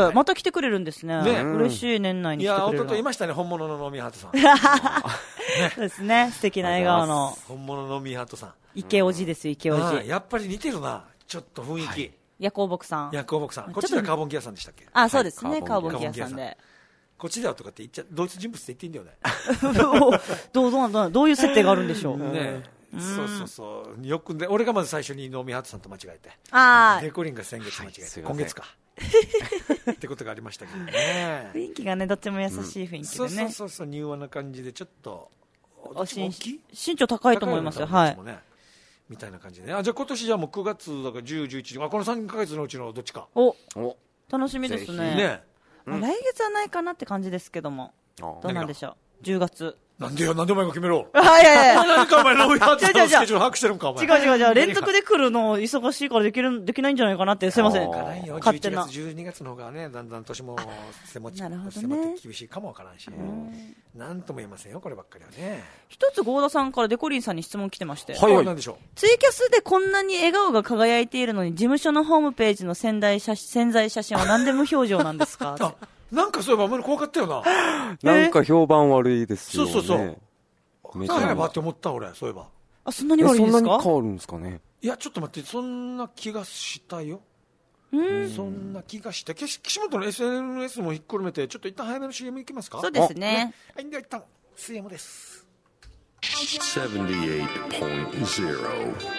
また来てくれるんですね。ね、嬉しい。年内に来てくれる。 いや、弟いましたね、本物のノーミーハートさん。 ね、そうですね、素敵な笑顔の。 本物のノーミーハートさん。 池おじです、池おじ。 やっぱり似てるな、ちょっと雰囲気。 ヤコウボクさん。 ヤコウボクさん。こっちではカーボンギアさんでしたっけ。 あ、そうですね、カーボンギアさんで。 こっちだよとかって言っちゃ、同一人物って言っていいんだよね。どう、どう、どう、どういう設定があるんでしょう。 ねそうそうそう。よくね、俺がまず最初にノーミーハートさんと間違えて。 ああ。 デコリンが先月間違えて、今月か。ってことがありましたけどね。 雰囲気がね、どっちも優しい雰囲気でね。 そうそうそうそう、柔和な感じで、ちょっと、 大き身長高いと思いますよ。はい。 みたいな感じで。あ、じゃあ今年じゃもうくがつだからじゅう、じゅういち、あ、このさんかげつのうちのどっちか。 お、楽しみですね。 ね。 来月はないかなって感じですけども。どうなんでしょう。じゅうがつ。 なんでよ、なんでお前が決めろ。 はいはいはい。 何かお前ノーミーハートのスケジュール把握してるんか、お前。 違う違う違う、連続で来るの忙しいからできる、できないんじゃないかなって、すいません。 勝手な。じゅういちがつ、じゅうにがつの方がね、だんだん年も迫って厳しいかもわからんし。なんとも言えませんよ、こればっかりはね。 一つ、郷田さんからデコリンさんに質問来てまして。 はいはい、なんでしょう。 ツイキャスでこんなに笑顔が輝いているのに、事務所のホームページの潜在写潜在写真は何で無表情なんですかなんかそういえばあんまり怖かったよな。 なんか評判悪いですよね。 そうそうそう。何やばって思った俺、そういえば。 あ、そんなに悪いんですか？ そんなに変わるんですかね。 いや、ちょっと待って、そんな気がしたよ。うん。そんな気がして。岸本の エスエヌエス もひっくるめて、ちょっと一旦早めの シーエム いきますか？ そうですね。 はい、では一旦 シーエム です。 セブンティエイトポイントゼロ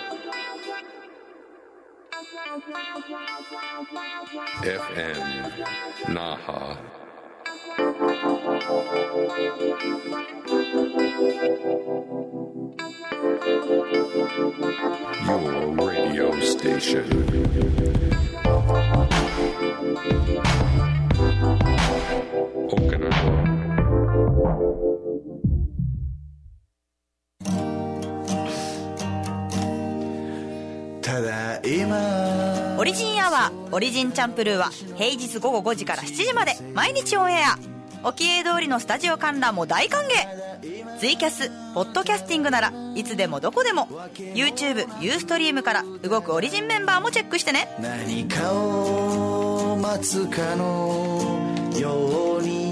エフエム Naha Your radio station. Okinawa. ただいまオリジンアワーオリジンチャンプルーは平日午後ごじからしちじまで毎日オンエア。 沖江通りのスタジオ観覧も大歓迎。ツイキャス、ポッドキャスティングならいつでもどこでも YouTube、ユーストリームから動くオリジンメンバーもチェックしてね。 何かを待つかのように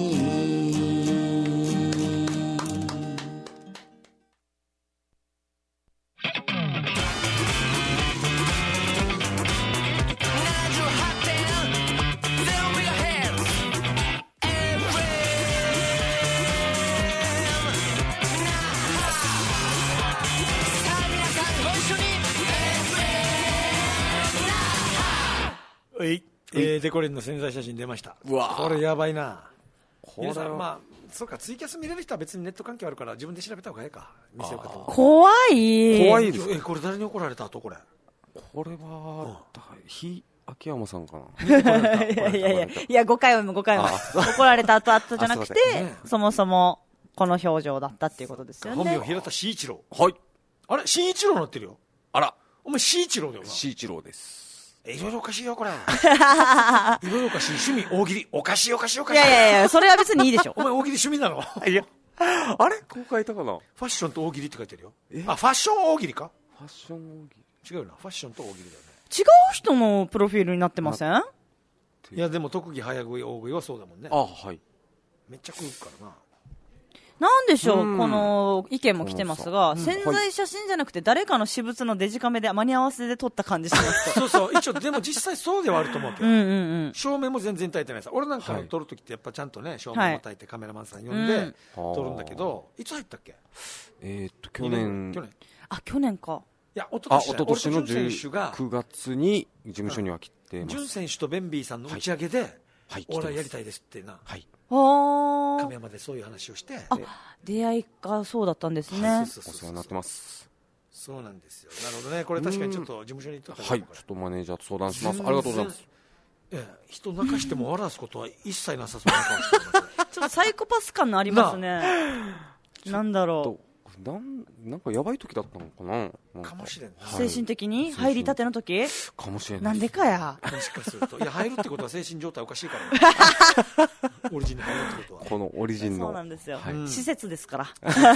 えい、えー、デコリンの宣材写真出ました。 うわこれやばいな。 これ皆さん、まあそうか、ツイキャス見れる人は別にネット環境あるから自分で調べた方がいいか。見せようかと思う。 怖い。 怖いです。 え、これ誰に怒られたとこれ。 これは、ひ秋山さんかな。 いやいやいや、いやごかいもごかいも怒られた後あったじゃなくて、そもそもこの表情だったっていうことですよね。 本名平田慎一郎。 はい。 あれ慎一郎乗ってるよ。 あら。 お前慎一郎だよな。 慎一郎です。 いろいろおかしいよこれ。いろいろおかしい。趣味大喜利。おかしいおかしいおかしい。 いやいやいや、それは別にいいでしょ。 お前大喜利趣味なの？ いや。あれこう書いたかな。 ファッションと大喜利って書いてるよ。あ、ファッション大喜利か。 ファッション大喜利。違うな。ファッションと大喜利だよね。 違う人のプロフィールになってません？ いやでも特技早食い大食いはそうだもんね。 あ、はい。 めっちゃ食うからな。 なんでしょう、この意見も来てますが、宣材写真じゃなくて誰かの私物のデジカメで間に合わせで撮った感じしますそうそう、一応でも実際そうではあると思うけど、 うんうんうん、 照明も全然焚いてないさ。俺なんか撮るときってやっぱちゃんとね、照明も焚いてカメラマンさん呼んで撮るんだけど、いつ入ったっけ？ えー、っと去年去年あ去年か。 いや一昨年あ一昨年のくがつに事務所には来てます。 潤選手とベンビーさんの打ち上げで、はいはい、俺はやりたいですってな、はい、亀山でそういう話をして、 あ出会いがそうだったんですね。はい、 そうそうそうそう、お世話になってます。 そうなんですよ。なるほどね。これ確かにちょっと事務所に行ったら、 はい、ちょっとマネージャーと相談します。ありがとうございます。 ええ、人泣かしても笑わすことは一切なさそうな顔してますちょっとサイコパス感のありますね。なんだろう、 なんなんかやばい時だったのかな。 かもしれんない。 精神的に入りたての時かもしれない。 なんでかや。 もしかするといや入るってことは精神状態おかしいからね。オリジンに入るってことはこのオリジンのそうなんですよ、はい、施設ですから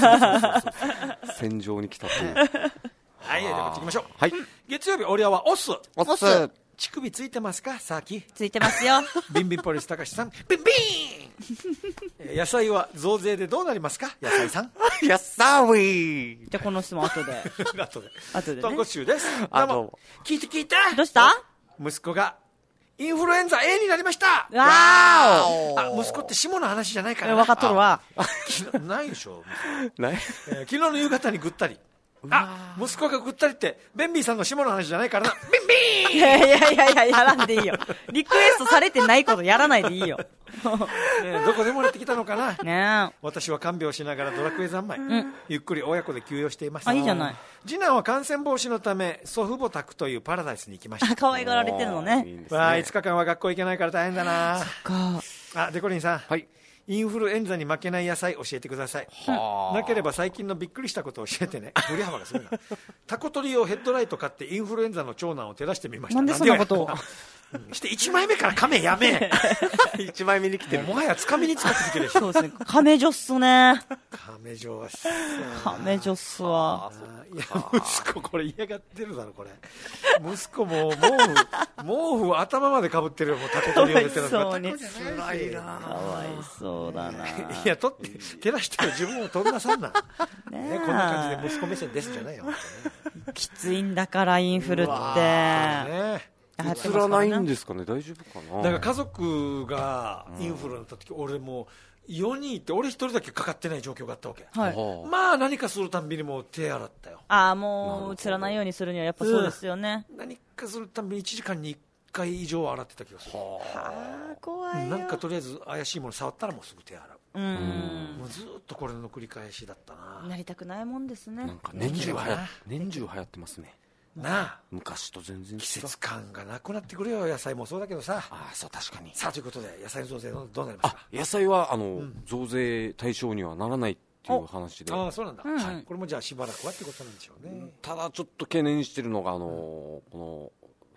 戦場に来たというはい、ではこっち行きましょう。 はい、 月曜日オリアはオスオス乳首ついてますか？さあきついてますよ。 ビンビンポリス高橋さんビンビン野菜は増税でどうなりますか？野菜さん野菜じゃあこの質問後で後で後でね。 投稿中です。 あどうも聞いて聞いて。 どうした？ 息子がインフルエンザ A になりました。 わーお。あ、息子って下の話じゃないから分かっとるわ。 昨日ないでしょ。 ない、 えー、昨日の夕方にぐったり。あ、息子がぐったりってベンビーさんの下の話じゃないからな。ビンビーン。 いやいやいやいや、やらんでいいよ。リクエストされてないことやらないでいいよ。 ね、どこでもらってきたのかな。 ねえ。 私は看病しながらドラクエ三昧、うん、ゆっくり親子で休養しています。 あ、いいじゃない。 次男は感染防止のため祖父母宅というパラダイスに行きました。 可愛がられてるのね。 いいですね。わあ、いつかかんは学校行けないから大変だな。 そっか。 あ、デコリンさん、 はい、 インフルエンザに負けない野菜教えてください。なければ最近のびっくりしたことを教えてね。振り幅がすごいな。タコ取り用ヘッドライト買ってインフルエンザの長男を照らしてみました。 なんでそんなことをしていちまいめから亀やめいちまいめに来てる。 もはやつかみに使ってきてるでしょ。 そうですね、亀女っすね。 亀女は亀女っすわ。 いや息子これ嫌がってるだろこれ。息子もう毛布毛布頭までかぶってるよ。もうタコ取り用で照らす。 そうにつらいな。 かわいそうだな。 いや取って照らしてる自分を取んなさんな。ね、こんな感じで息子目線ですじゃないよ。 きついんだからインフルって。 うつらないんですかね。大丈夫かな。 だから家族がインフルになった時、うん、俺もうよにんいて俺一人だけかかってない状況があったわけ、はい、まあ何かするたんびにもう手洗ったよ。 ああ、もううつらないようにするにはやっぱそうですよね、うん、 何かするたんびにいちじかんにいっかい以上洗ってた気がする。 はあ、怖いよ。 なんかとりあえず怪しいもの触ったらもうすぐ手洗う。うん、もうずっとこれの繰り返しだったな。 なりたくないもんですね。 なんか年中はや年中流行ってますね。 なあ、 昔と全然違う。 季節感がなくなってくるよ。野菜もそうだけどさ。 ああ、そう、確かに。 さあ、ということで野菜の増税どうなりますか？ 野菜はあの、うん、増税対象にはならないっていう話で。 ああ、そうなんだ、うん、はい、これもじゃあしばらくはってことなんでしょうね。 ただちょっと懸念してるのがあの、うん、この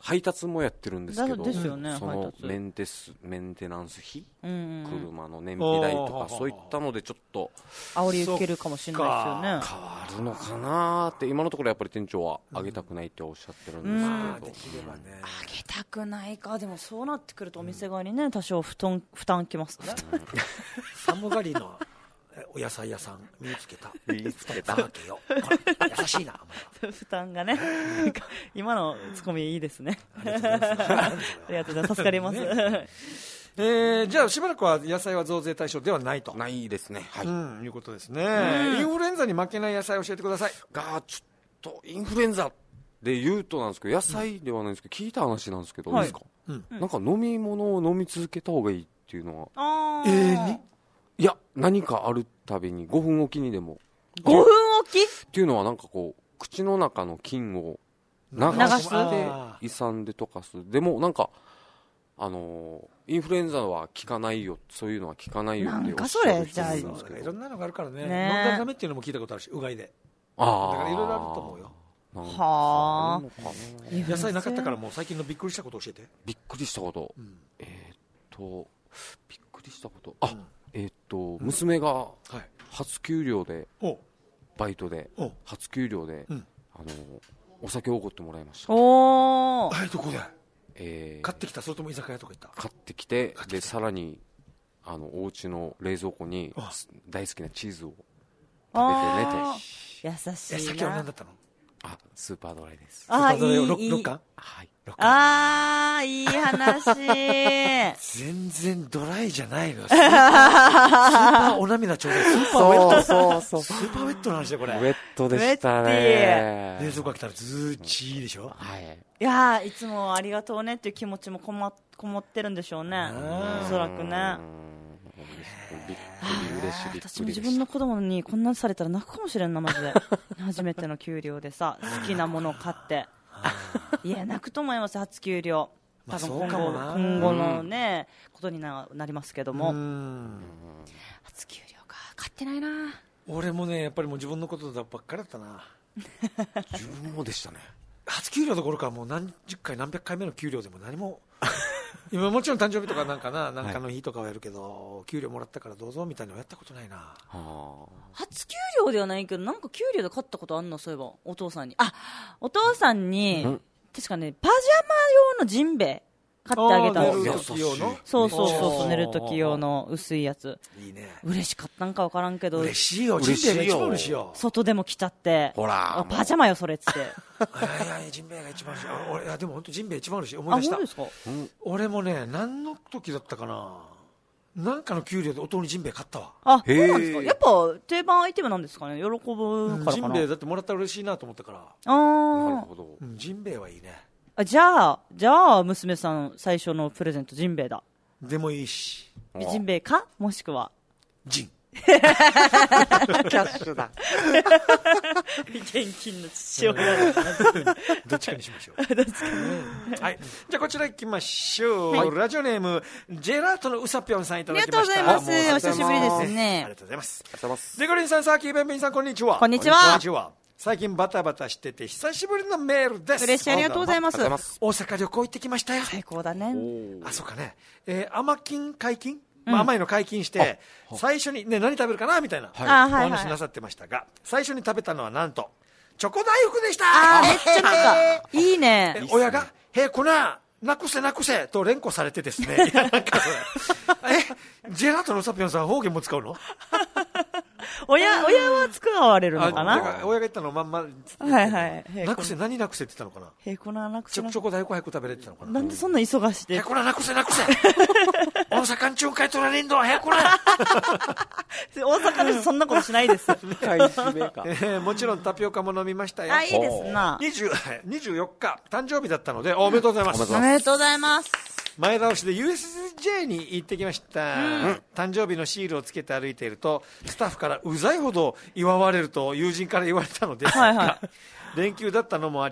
配達もやってるんですけど、 ですよね、 その配達メンテスメンテナンス費、 うんうんうん、 車の燃費代とかそういったのでちょっと煽り受けるかもしれないですよね。 変わるのかなって今のところやっぱり店長は上げたくないっておっしゃってるんですけど、 まあできればね、 上げたくないか。でもそうなってくるとお店側にね多少負担負担きますね。 寒がりのお野菜屋さん見つけた見つけたわけよ。ほら優しいな。 負担がね今のツッコミいいですね。 ありがとうございます。 ありがとうございます。助かります。 ねえー、じゃあしばらくは野菜は増税対象ではないとないですね。はい。 うん、いうことですね。インフルエンザに負けない野菜を教えてください。 がちょっとインフルエンザで言うとなんですけど、野菜ではないんですけど、聞いた話なんですけど、 はいいいですか、 うん、 なんか飲み物を飲み続けた方がいいっていうのは、 あ永遠にいや何かあるたびにごふんおきにでもごふんおきっていうのはなんかこう口の中の菌を流流してあ胃酸で溶かす。でもなんかあのー、インフルエンザは効かないよ、そういうのは効かないよってなんかおっしゃる人それじゃあいるんですけど、 いろんなのがあるからね。 ね飲んだらダメっていうのも聞いたことあるし、うがいで。 あだからいろいろあると思うよ。 なんかはああるのかな。 野菜なかったからもう最近のびっくりしたこと教えて。 びっくりしたこと、 うんえーっとびっくりしたことあ、 うんえーっと娘がはい。 初給料でおバイトでお初給料で、 うんあのお酒をおごってもらいました。 おーはい、どこでえー買ってきた、それとも居酒屋とか行った。 買ってきて、でさらにあのお家の冷蔵庫にあ大好きなチーズを食べてねあと。 ー優しいえ、 な。 酒は何だったの？ あスーパードライです。 あースーパードライをいいいいろろっかんはい。 ろっかんあーいい話。 全然ドライじゃないのよ。スーパースーパーお涙ちょうだい。スーパーウェット。 そうそうスーパーウェットの話だよこれ。 ウェットでしたウェね。 冷蔵庫開けたらずーちーでしょ。 はい。 いやーいつもありがとうねっていう気持ちもこもこもってるんでしょうね。 うんおそらくね。 びっくり嬉しいびっく私もりでした。 自分の子供にこんなされたら泣くかもしれんなマジで。初めての給料でさ好きなものを買って。いや泣くと思います初給料。多分まあそうか今後、 もな今後のねことにななりますけどうも。 ん。 初給料か買ってないな。 俺もねやっぱりもう自分のことばっかりだったな。 自分もでしたね。 初給料どころかもう何十回何百回目の給料でも何も今もちろん誕生日とかなんかななんかの日とかはやるけど、給料もらったからどうぞみたいなのやったことないな。 は初給料ではないけどなんか給料で買ったことあんのそういえばお父さんにあお父さんにん確かねパジャマ用のジンベエ買ってあげたんですよ。 寝る時用のそうそうそうそうあー寝る時用の薄いやついいね。 嬉しかったんか分からんけど嬉しいよ。 嬉しいよジンベエが一番嬉しいよ。 外でも来ちゃってほらあパジャマよそれっつっていやいやジンベエが一番嬉しい。あ俺いやでも本当ジンベエ一番嬉しい。思あい出した本当ですか。 俺もね何の時だったかななんかの給料で弟にジンベエ買ったわ。 あそへーうなんですか。やっぱ定番アイテムなんですかね喜ぶからジかな。 ンベエだってもらったら嬉しいなと思ったから、 あなるーほど。 うん、ジンベエはいいね。 あじゃあじゃあ娘さん最初のプレゼントジンベエだ。 でもいいしジンベエかもしくはジンキャッシュだ。 現金の父親だ。 どっちかにしましょう。はい。じゃあこちら行きましょう。ラジオネームジェラートのうさぴょんさんいたありだきました。 がとうございます。 もうお久しぶりですありねが。とうございます。 ありがとうございます。 デコリンさん、サーキーベンベンさん、こんにちは。 こんにちはこんにちは。最近バタバタしてて久しぶりのメールです。 嬉しいありがとうございますありがとうございます。 大阪旅行行ってきましたよ。 最高だね。 あ、そうかね。えー、甘金解禁、まあ、甘いの解禁して、最初にね、何食べるかなみたいな、 はいあおはいはい話なさってましたが、最初に食べたのはなんと、チョコ大福でした。 あーめっちゃなんか、いいねえ。親が、へえ、こな、なくせなくせと連呼されてですね。いや、なんかそれえ、ジェラートのサピョンさん方言も使うの？ 親、親は使われるのかあだな。 から親が言ったのまんま、 はいはい。 なくせ何なくせって言ったのかな。 へこななくせなちょチョコ大福早く食べれって言ったのかな。 なんでそんな忙しいへで。 こななくせなくせ大阪ん仲介取られんのはへこな大阪でそんなことしないです。 買い占めか。 えーもちろんタピオカも飲みましたよ。 あ、いいですな。 にじゅうにじゅうよっか誕生日だったのでおめでとうございます。 おめでとうございます。 前倒しで ユーエスジェー に行ってきました、誕生日のシールをつけて歩いているとスタッフからうざいほど祝われると友人から言われたのですが、 はいは連休だったのもあり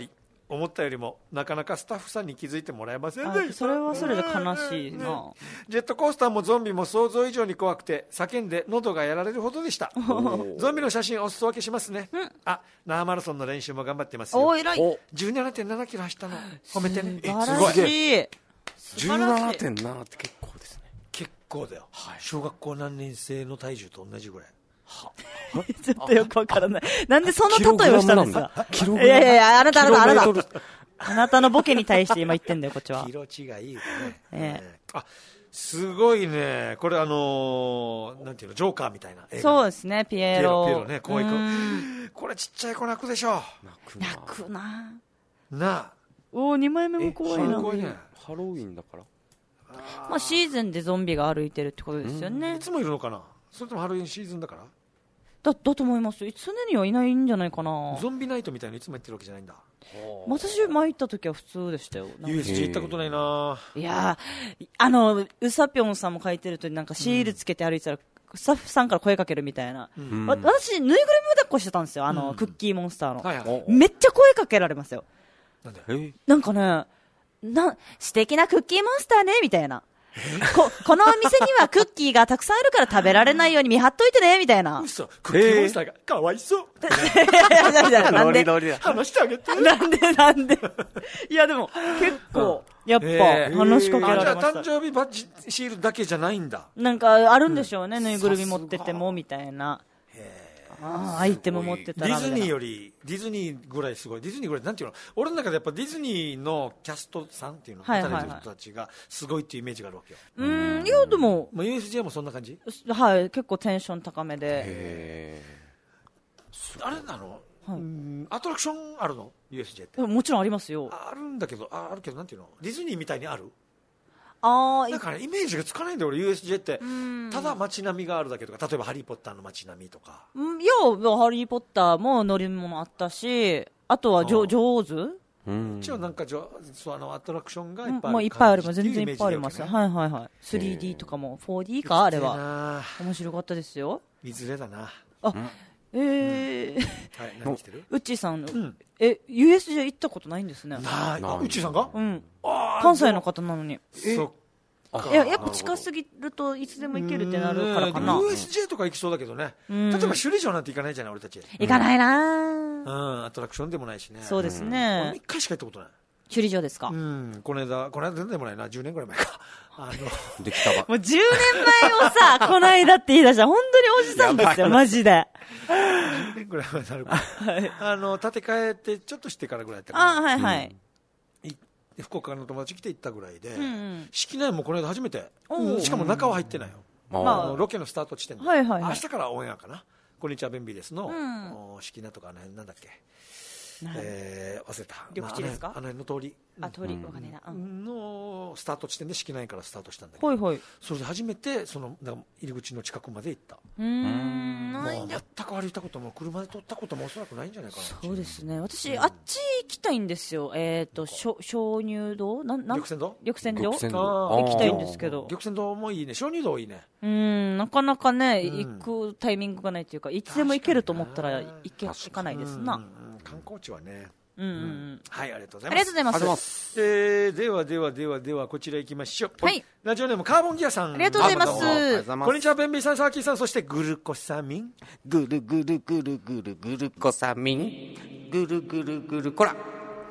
思ったよりもなかなかスタッフさんに気づいてもらえませんあでした。 それはそれで悲しいな。 ジェットコースターもゾンビも想像以上に怖くて叫んで喉がやられるほどでした。ゾンビの写真お裾分けしますね。あ、那覇マラソンの練習も頑張ってますよ。 お偉い。 おじゅうななてんななキロ走ったの褒めてね。 素晴らしい。 じゅうななてんなな って結構ですね。 結構だよ、小学校何年生の体重と同じぐらい。 ちょっとよくわからない。なんでその例えをしたんですか。 キログラムいやいやいや、あなたあなたあなキロメートた。あなたのボケに対して今言ってんだよ、こっちは。 キロ違い言うとね、 ええーあ、すごいね。これあのーなんていうの、ジョーカーみたいな映画。 そうですね、ピエロ。 ピエロ、ピエロね、こういう子うんこれちっちゃい子泣くでしょ。 泣くな。 なあ、 おー、にまいめも怖いな。 すごいね。 ハロウィンだからまあシーズンでゾンビが歩いてるってことですよねい。つもいるのかな。それともハロウィンシーズンだから。 だ、だと思います。常にはいないんじゃないかな。 ゾンビナイトみたいにいつもやってるわけじゃないんだ。 私前行った時は普通でしたよ。なんかユーエスジェー 行ったことないな。 いやー、あの、うさぴょんさんも書いてるとなんかシールつけて歩いてたら、スタッフさんから声かけるみたいな。 んわ私、ぬいぐるみを抱っこしてたんですよ。あの、クッキーモンスターの。 はいはい。 めっちゃ声かけられますよ。 なんで。 えなんかね、な、素敵なクッキーモンスターね、みたいな。こ、このお店にはクッキーがたくさんあるから食べられないように見張っといてね、みたいな。 嘘、クッキーモンスターがかわいそう。 なんで、 ノリだ話してあげて。 なんで、なんで。いや、でも、結構、やっぱ、 えー話しかけらあ、じゃあれました。 誕生日バッジシールだけじゃないんだ。 なんか、あるんでしょうね、ぬいぐるみ持ってても、みたいな。あーアイテム持ってたら。 ディズニーみたいよりディズニーぐらいすごい。ディズニーぐらいなんていうの、俺の中でやっぱディズニーのキャストさんっていうの、 はいはいはい働いてる人たちがすごいっていうイメージがあるわけよ。 なうーん、いや、でも、 まあ ユーエスジェー もそんな感じ。 はい、結構テンション高めで。 えあれなの、 はいうんアトラクションあるの ユーエスジェー って。 もちろんありますよ。 あるんだけど、ああるけどなんていうの、ディズニーみたいにある。 あー、 だから、ね、イメージがつかないんだよ俺 ユーエスジェー って。ただ街並みがあるだけとか、例えばハリーポッターの街並みとか。 うんいや、ハリーポッターも乗り物あったし、あとはジョ、ジョーズうん一応なんかじょそうあのアトラクションがいっぱいあるもういっぱいあります。全然いっ感じっていうイメージぱいあります。 だよねはいはいはい。スリーディー とかも フォーディー かあれは。 は面白かったですよ。 いずれだな。 あ、えー、 はい、何来てる。 うっちーさん、 んえ、ユーエスジェー 行ったことないんですね。 なあ、 ないうっちーさんが。 うん。 あー関西の方なのに。 そっか。 いや、やっぱ近すぎるといつでも行けるってなるからかな。 うん ユーエスジェー とか行きそうだけどね。 ん例えば首里城なんて行かないじゃない俺たち。 行かないなうぁ。 ん、アトラクションでもないしね。 そうです俺もね一。回しか行ったことない。 首里城ですか。 うもん、この間、この間全然でもないな、じゅうねんぐらい前か。あの、 できたばうじゅうねんまえをさ、こないだって言い出したら本当におじさんですよ、マジで。 じゅうねんぐらい前になるか。あの、建て替えてちょっとしてからぐらいだったかあら。 はいはい。 い福岡の友達来て行ったぐらいで、 うんうん式内もこの間初めて、 おううんしかも中は入ってないよ。 あまああのロケのスタート地点で、 はいはいはい明日からオンエアかな。こんにちは便利ですの、 んお式名とかあの辺なんだっけ、 なえー忘れた。 緑地ですかまああの辺あの辺の通りあ、通り、わかんないな。うんのスタート地点で式内からスタートしたんだけど、 ほいほい。うそれで初めてそのなんか入り口の近くまで行った。 ーん。ないもう全く歩いたことも車で通ったこともおそらくないんじゃないかな。 そうですね。私、あっち行きたいんですよ。えっと、しょ鍾乳洞なん、なん緑泉堂緑泉洞緑泉あ堂ー行きたいんですけど。 玉泉堂もいいね。鍾乳洞いいね。 うーん、なかなかね、 うん行くタイミングがないというか、いつでも行けると思ったら確かに行け、 確かに行かないですうんな。 うん観光地はね。 うんうんうん。 はい、ありがとうござあいます。 りがとうございます。 ありがとうございますえーではではではではこちら行きましょう。 はいラジオネームカーボンギアさん。 ありがとうございますあどうもありがとうございますこんにちは、ベンビーさん、サーキーさん、そしてグルコサミン。 ぐるぐるぐるぐるぐるこさみんぐるぐるぐるこら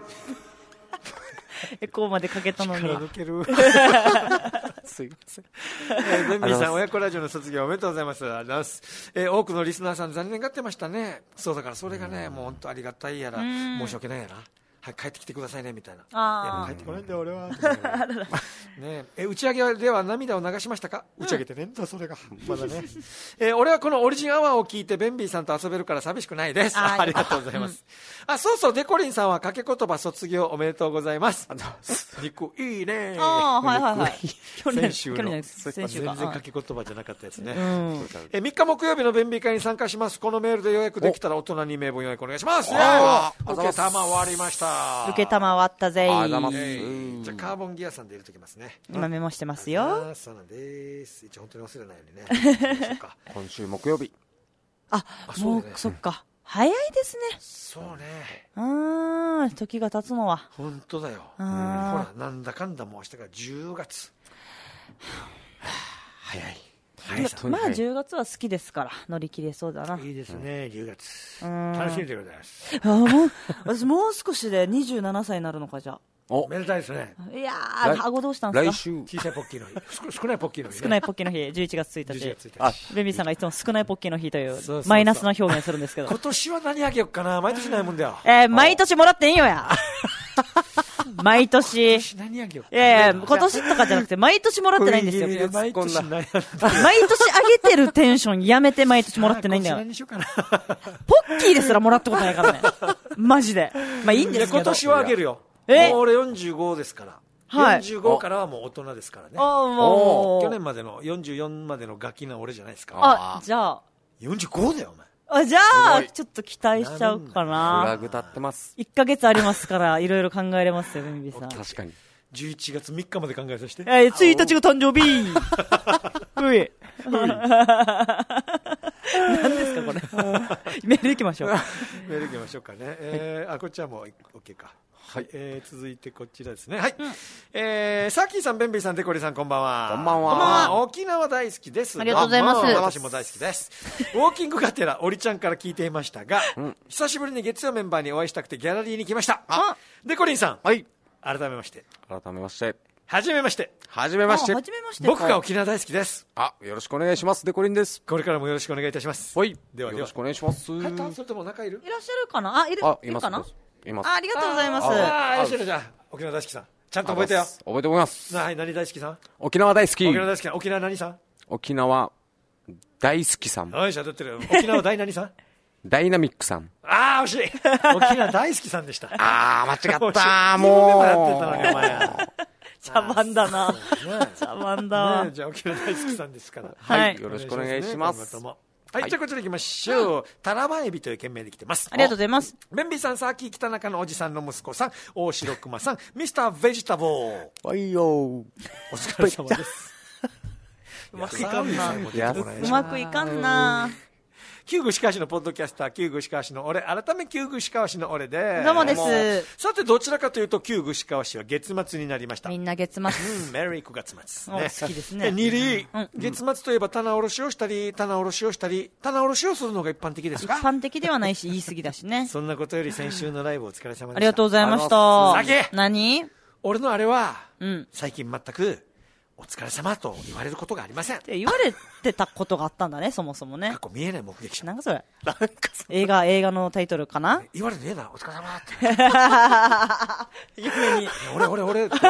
エコーまでかけたのに。 力抜ける。すいません。えーベンビーさん、親子ラジオの卒業おめでとうございます。ありがとうございます。えー多くのリスナーさん残念がってましたね。そうだからそれがね、もう本当ありがたいやら、申し訳ないやら。はい、帰ってきてくださいねみたいな。 あーいやもう帰ってこないんだよ俺は。ねえ、打ち上げでは涙を流しましたか。打ち上げてねんだそれが。まだね。えー俺はこのオリジンアワーを聞いてベンビーさんと遊べるから寂しくないです。 あーありがとうございます。あ、そうそう、デコリンさんは掛け言葉卒業おめでとうございます。肉いいね。 ああ、はいはいはい。去年、 先週の去年です先週か。 全然掛け言葉じゃなかったやつね。 うん。 えみっか木曜日の便秘会に参加します。このメールで予約できたら大人に名簿予約お願いします。 あー受けたま終わりました。 受けたま終わったぜありがとうございますえーじゃあカーボンギアさんで入れときますね。 今メモしてますあよ。 ーそうなんです。一応本当に忘れないようにね。そうか今週木曜日あ、 あそうだねもう、そっか。 早いですね。 そうね。 あー、時が経つのは。 本当だよ。 あーほら、なんだかんだもうしてからじゅうがつ。 早い。 早いさ。 まあじゅうがつは好きですから乗り切れそうだな。 いいですね、じゅうがつ。 ん楽しみでございます。 あもう私もう少しでにじゅうななさいになるのかじゃおめでたいですね。 あ。いやー、顎どうしたんですか。 来週。 小さいポッキーの日。少少ないポッキーの日ね。 少ないポッキーの日じゅういちがつついたじゅういち。 ちがつついたち。 ベビーさんがいつも少ないポッキーの日というそうそうそうマイナスな表現するんですけど。 今年は何あげよっかな。毎年ないもんだよ。 えー、毎年もらっていいよや。毎年。い今年何あげよっかな。 やいや、今年とかじゃなくて毎年もらってないんですよ。 いや毎年悩んだ。 毎年上げてるテンションやめて毎年もらってないんだよ。 今年何しようかな。 ポッキーですらもらったことないからね。マジで。まあいいんいや、 ですけど。 今年はあげるよ。 えもう俺よんじゅうごですから。 はいよんじゅうごからはもう大人ですからね。 あーもう。 去年までのよんじゅうよんまでのガキな俺じゃないですか。 あ、じゃあ。 よんじゅうごだよ、お前。 あ、じゃすあ、 ごいちょっと期待しちゃうかフラな。 グ立ってます。 いっかげつありますから、いろいろ考えれますよ、ベビーさん。 確かに。 じゅういちがつみっかまで考えさせて。 えー、ついたちが誕生日うい。何ですか、これ。メール行きましょう。 メール行きましょうかね。えー、あ、こっちはもう OK か。 はい。 えー、続いてこちらですね。はい。えー、サーキーさん、ベンビーさん、デコリさん、こんばんは。 こんばんはこんばんはあ沖縄大好きです。 ありがとうございますあまあ私も大好きです。ウォーキングがてら、おりちゃんから聞いていましたが、久しぶりに月曜メンバーにお会いしたくてギャラリーに来ました。 あデコリンさん、 はい。 改めまして、 改めまして。 はじめまして、 はじめましてあ。初めまして。 僕が沖縄大好きです。 あ、よろしくお願いします。デコリンです。 これからもよろしくお願いいたします。 はい。 ではではよろしくお願いします。 帰ったそれとも仲いるいらっしゃるかなあ、いる、 あ、いいるかなます。います。 あ、ありがとうございます。 ああ、よろしくじゃあ、沖縄大好きさん。ちゃんと覚えてよ。 覚えておきます。 なはい、何大好きさん沖縄大好き沖。縄大好きさん。沖縄何さん沖縄大好きさん。 はい、しゃべってるよ。沖縄大何さんダイナミックさん。 ああ、惜しい。沖縄大好きさんでした。 あー、間違った惜しいー、 に問目もやもってたのに、お前。 茶番だな。 ね茶番だわ。 ねじゃあ沖縄大好きさんですから。 はいよろしくお願いしますお願いしね今後ともはい、じゃあこちら行きましょう。タラバエビという県名で来てます。 ありがとうございます。 ベンビーさん、サーキー北中のおじさんの息子さん、大城熊さん、ミスターベジタボー。 う。はいよー。 お疲れ様です。 うまくいかんな。 いやさうまくいかんな。 旧具しかしのポッドキャスター、旧具しかしの俺、改め旧具しかしの俺で。 どうもです。 さて、どちらかというと、旧具しかしは月末になりました。 みんな月末。 うん、メリーくがつ末。 お好きですねえにり、 うん月末といえば棚卸しをしたり、棚卸しをしたり、棚卸しをするのが一般的です一か般的ではないし、言い過ぎだしね。 そんなことより先週のライブお疲れ様でした。 ありがとうございましあたりがとうございます。 何俺のあれは、 うん。 最近全く、お疲れ様と言われることがありません。 って言われてたことがあったんだね、そもそもね過。去見えない目撃者。 なんかそれ。 なんかさ映画、映画のタイトルかな言われてねえな、お疲れ様って。 夢に。 俺、俺、俺。って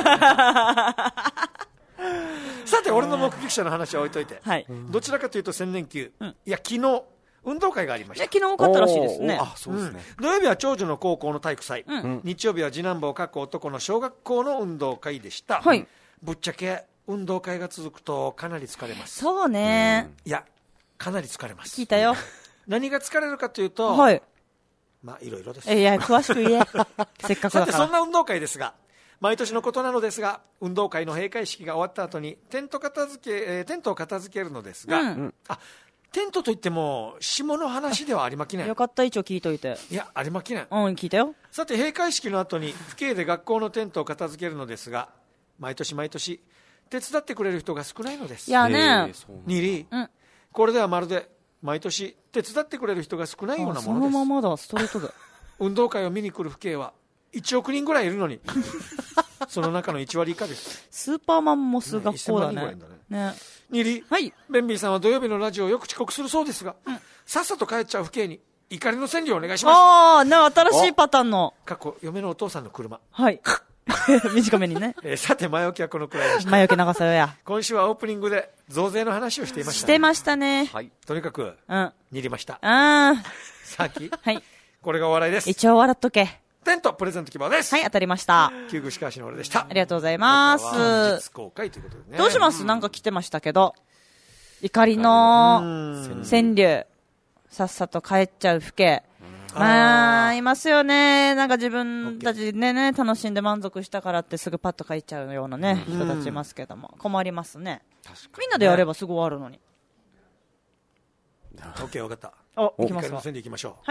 さて、俺の目撃者の話は置いといて。 はい。 どちらかというと千年級。いや、昨日、運動会がありました。 いや、昨日多かったらしいですねおー。あ、そうですね。 土曜日は長女の高校の体育祭、 うん日曜日は次男坊各男の小学校の運動会でした、 はいぶっちゃけ運動会が続くとかなり疲れます。 そうね。 いや、かなり疲れます聞い。たよ。 何が疲れるかというと、 はい。 まあいろいろです。 え、いや、詳しく言え。せっかくさて、 だから。 そんな運動会ですが、毎年のことなのですが、運動会の閉会式が終わった後にテント片付け、えーテントを片付けるのですが、 うんあ、テントといっても下の話では有馬記念よかった、一応聞いといて。 いや有馬記念うん、聞いたよ。 さて、閉会式の後に父兄で学校のテントを片付けるのですが、毎年毎年手伝ってくれる人が少ないのです。 いやえねー、そうなんだにり、 うん。 これではまるで毎年手伝ってくれる人が少ないようあそなものです。 のままだ、ストレートだ。 運動会を見に来る父兄はいちおく人ぐらいいるのにその中のいちわり以下です。 スーパーマンモス学校だねねせんまん人ぐらいいんだ。 ね。 にり、 はい。 ベンビーさんは土曜日のラジオをよく遅刻するそうですが、さっさと帰っちゃう父兄に怒りの千里をお願いします。 ああ、な、新しいパターンの。 過去嫁のお父さんの車、 はい。短めにね。 えーさて前置きはこのくらいでした。 前置き長さよや。 今週はオープニングで増税の話をしていまし、ね、 したてましたね。 はい。 とにかくうん。あ煮りました。 あ。 さっきはい。 これがお笑いです。 一応笑っとけ。 テントプレゼント希望です。 はい、当たりました。 旧具しかしの俺でした。 ありがとうございますここは本日公開ということでね。 どうしますなんか来てましたけど。怒りのうん川柳。さっさと帰っちゃう父兄。まあ、いますよね。なんか自分たちでね、楽しんで満足したからってすぐパッと帰っちゃうようなね、人たちいますけども。困りますね。みんなでやればすぐ終わるのに。 オッケー、分かった。 お、 怒いきますわ。 りの線でいきましょう。 はい。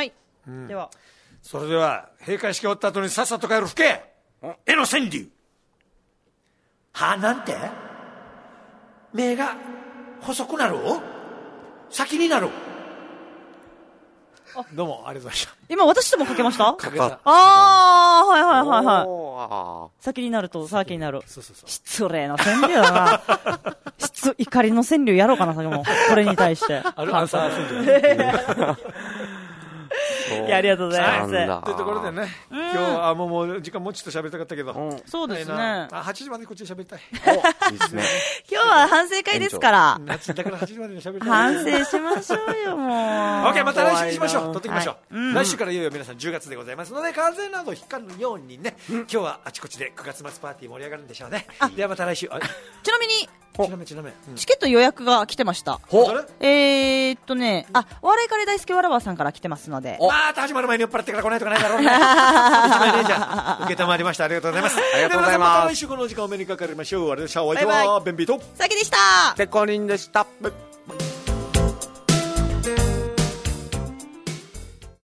うん、ではそれでは閉会式終わった後にさっさと帰る吹け絵の川柳。はあ、なんて目が細くなる先になる。どうもありがとうございました。 今私ともかけました。 かけた。 ああ、はいはいはいはい。先になると先になる。 そうそうそう。 失礼な川柳だな。失怒りの川柳やろうかな、先も。これに対して。 あるアンサー川柳。 いや、ありがとうございます。 というところでね、今日はもうもう時間もうちょっと喋りたかったけど、うん、 そうですね。 あ、はちじまでこっちで喋りたい。 いいですね。 今日は反省会ですから。 夏だからはちじまで喋りたい。 反省しましょうよ、もう。 オッケー、また来週にしましょう。撮ってきましょう。はい、うん、来週からいよいよ皆さんじゅうがつでございますので、風邪などひかぬようにね、うん、今日はあちこちでくがつ末パーティー盛り上がるんでしょうね。ではまた来週。ちなみに、 ちなみにちなみに、 うん、チケット予約が来てました。えーっとね、あ、お笑いカレー大好きわらばさんから来てますので。 また始まる前に酔っ払ってから来ないとかないだろうね。一枚ね、じゃあ受けたまりました。ありがとうございます。 ありがとうございます。 また来週この時間お目にかかりましょう。あれでした。お相手はベンビーとさきでした。 てこりんでした。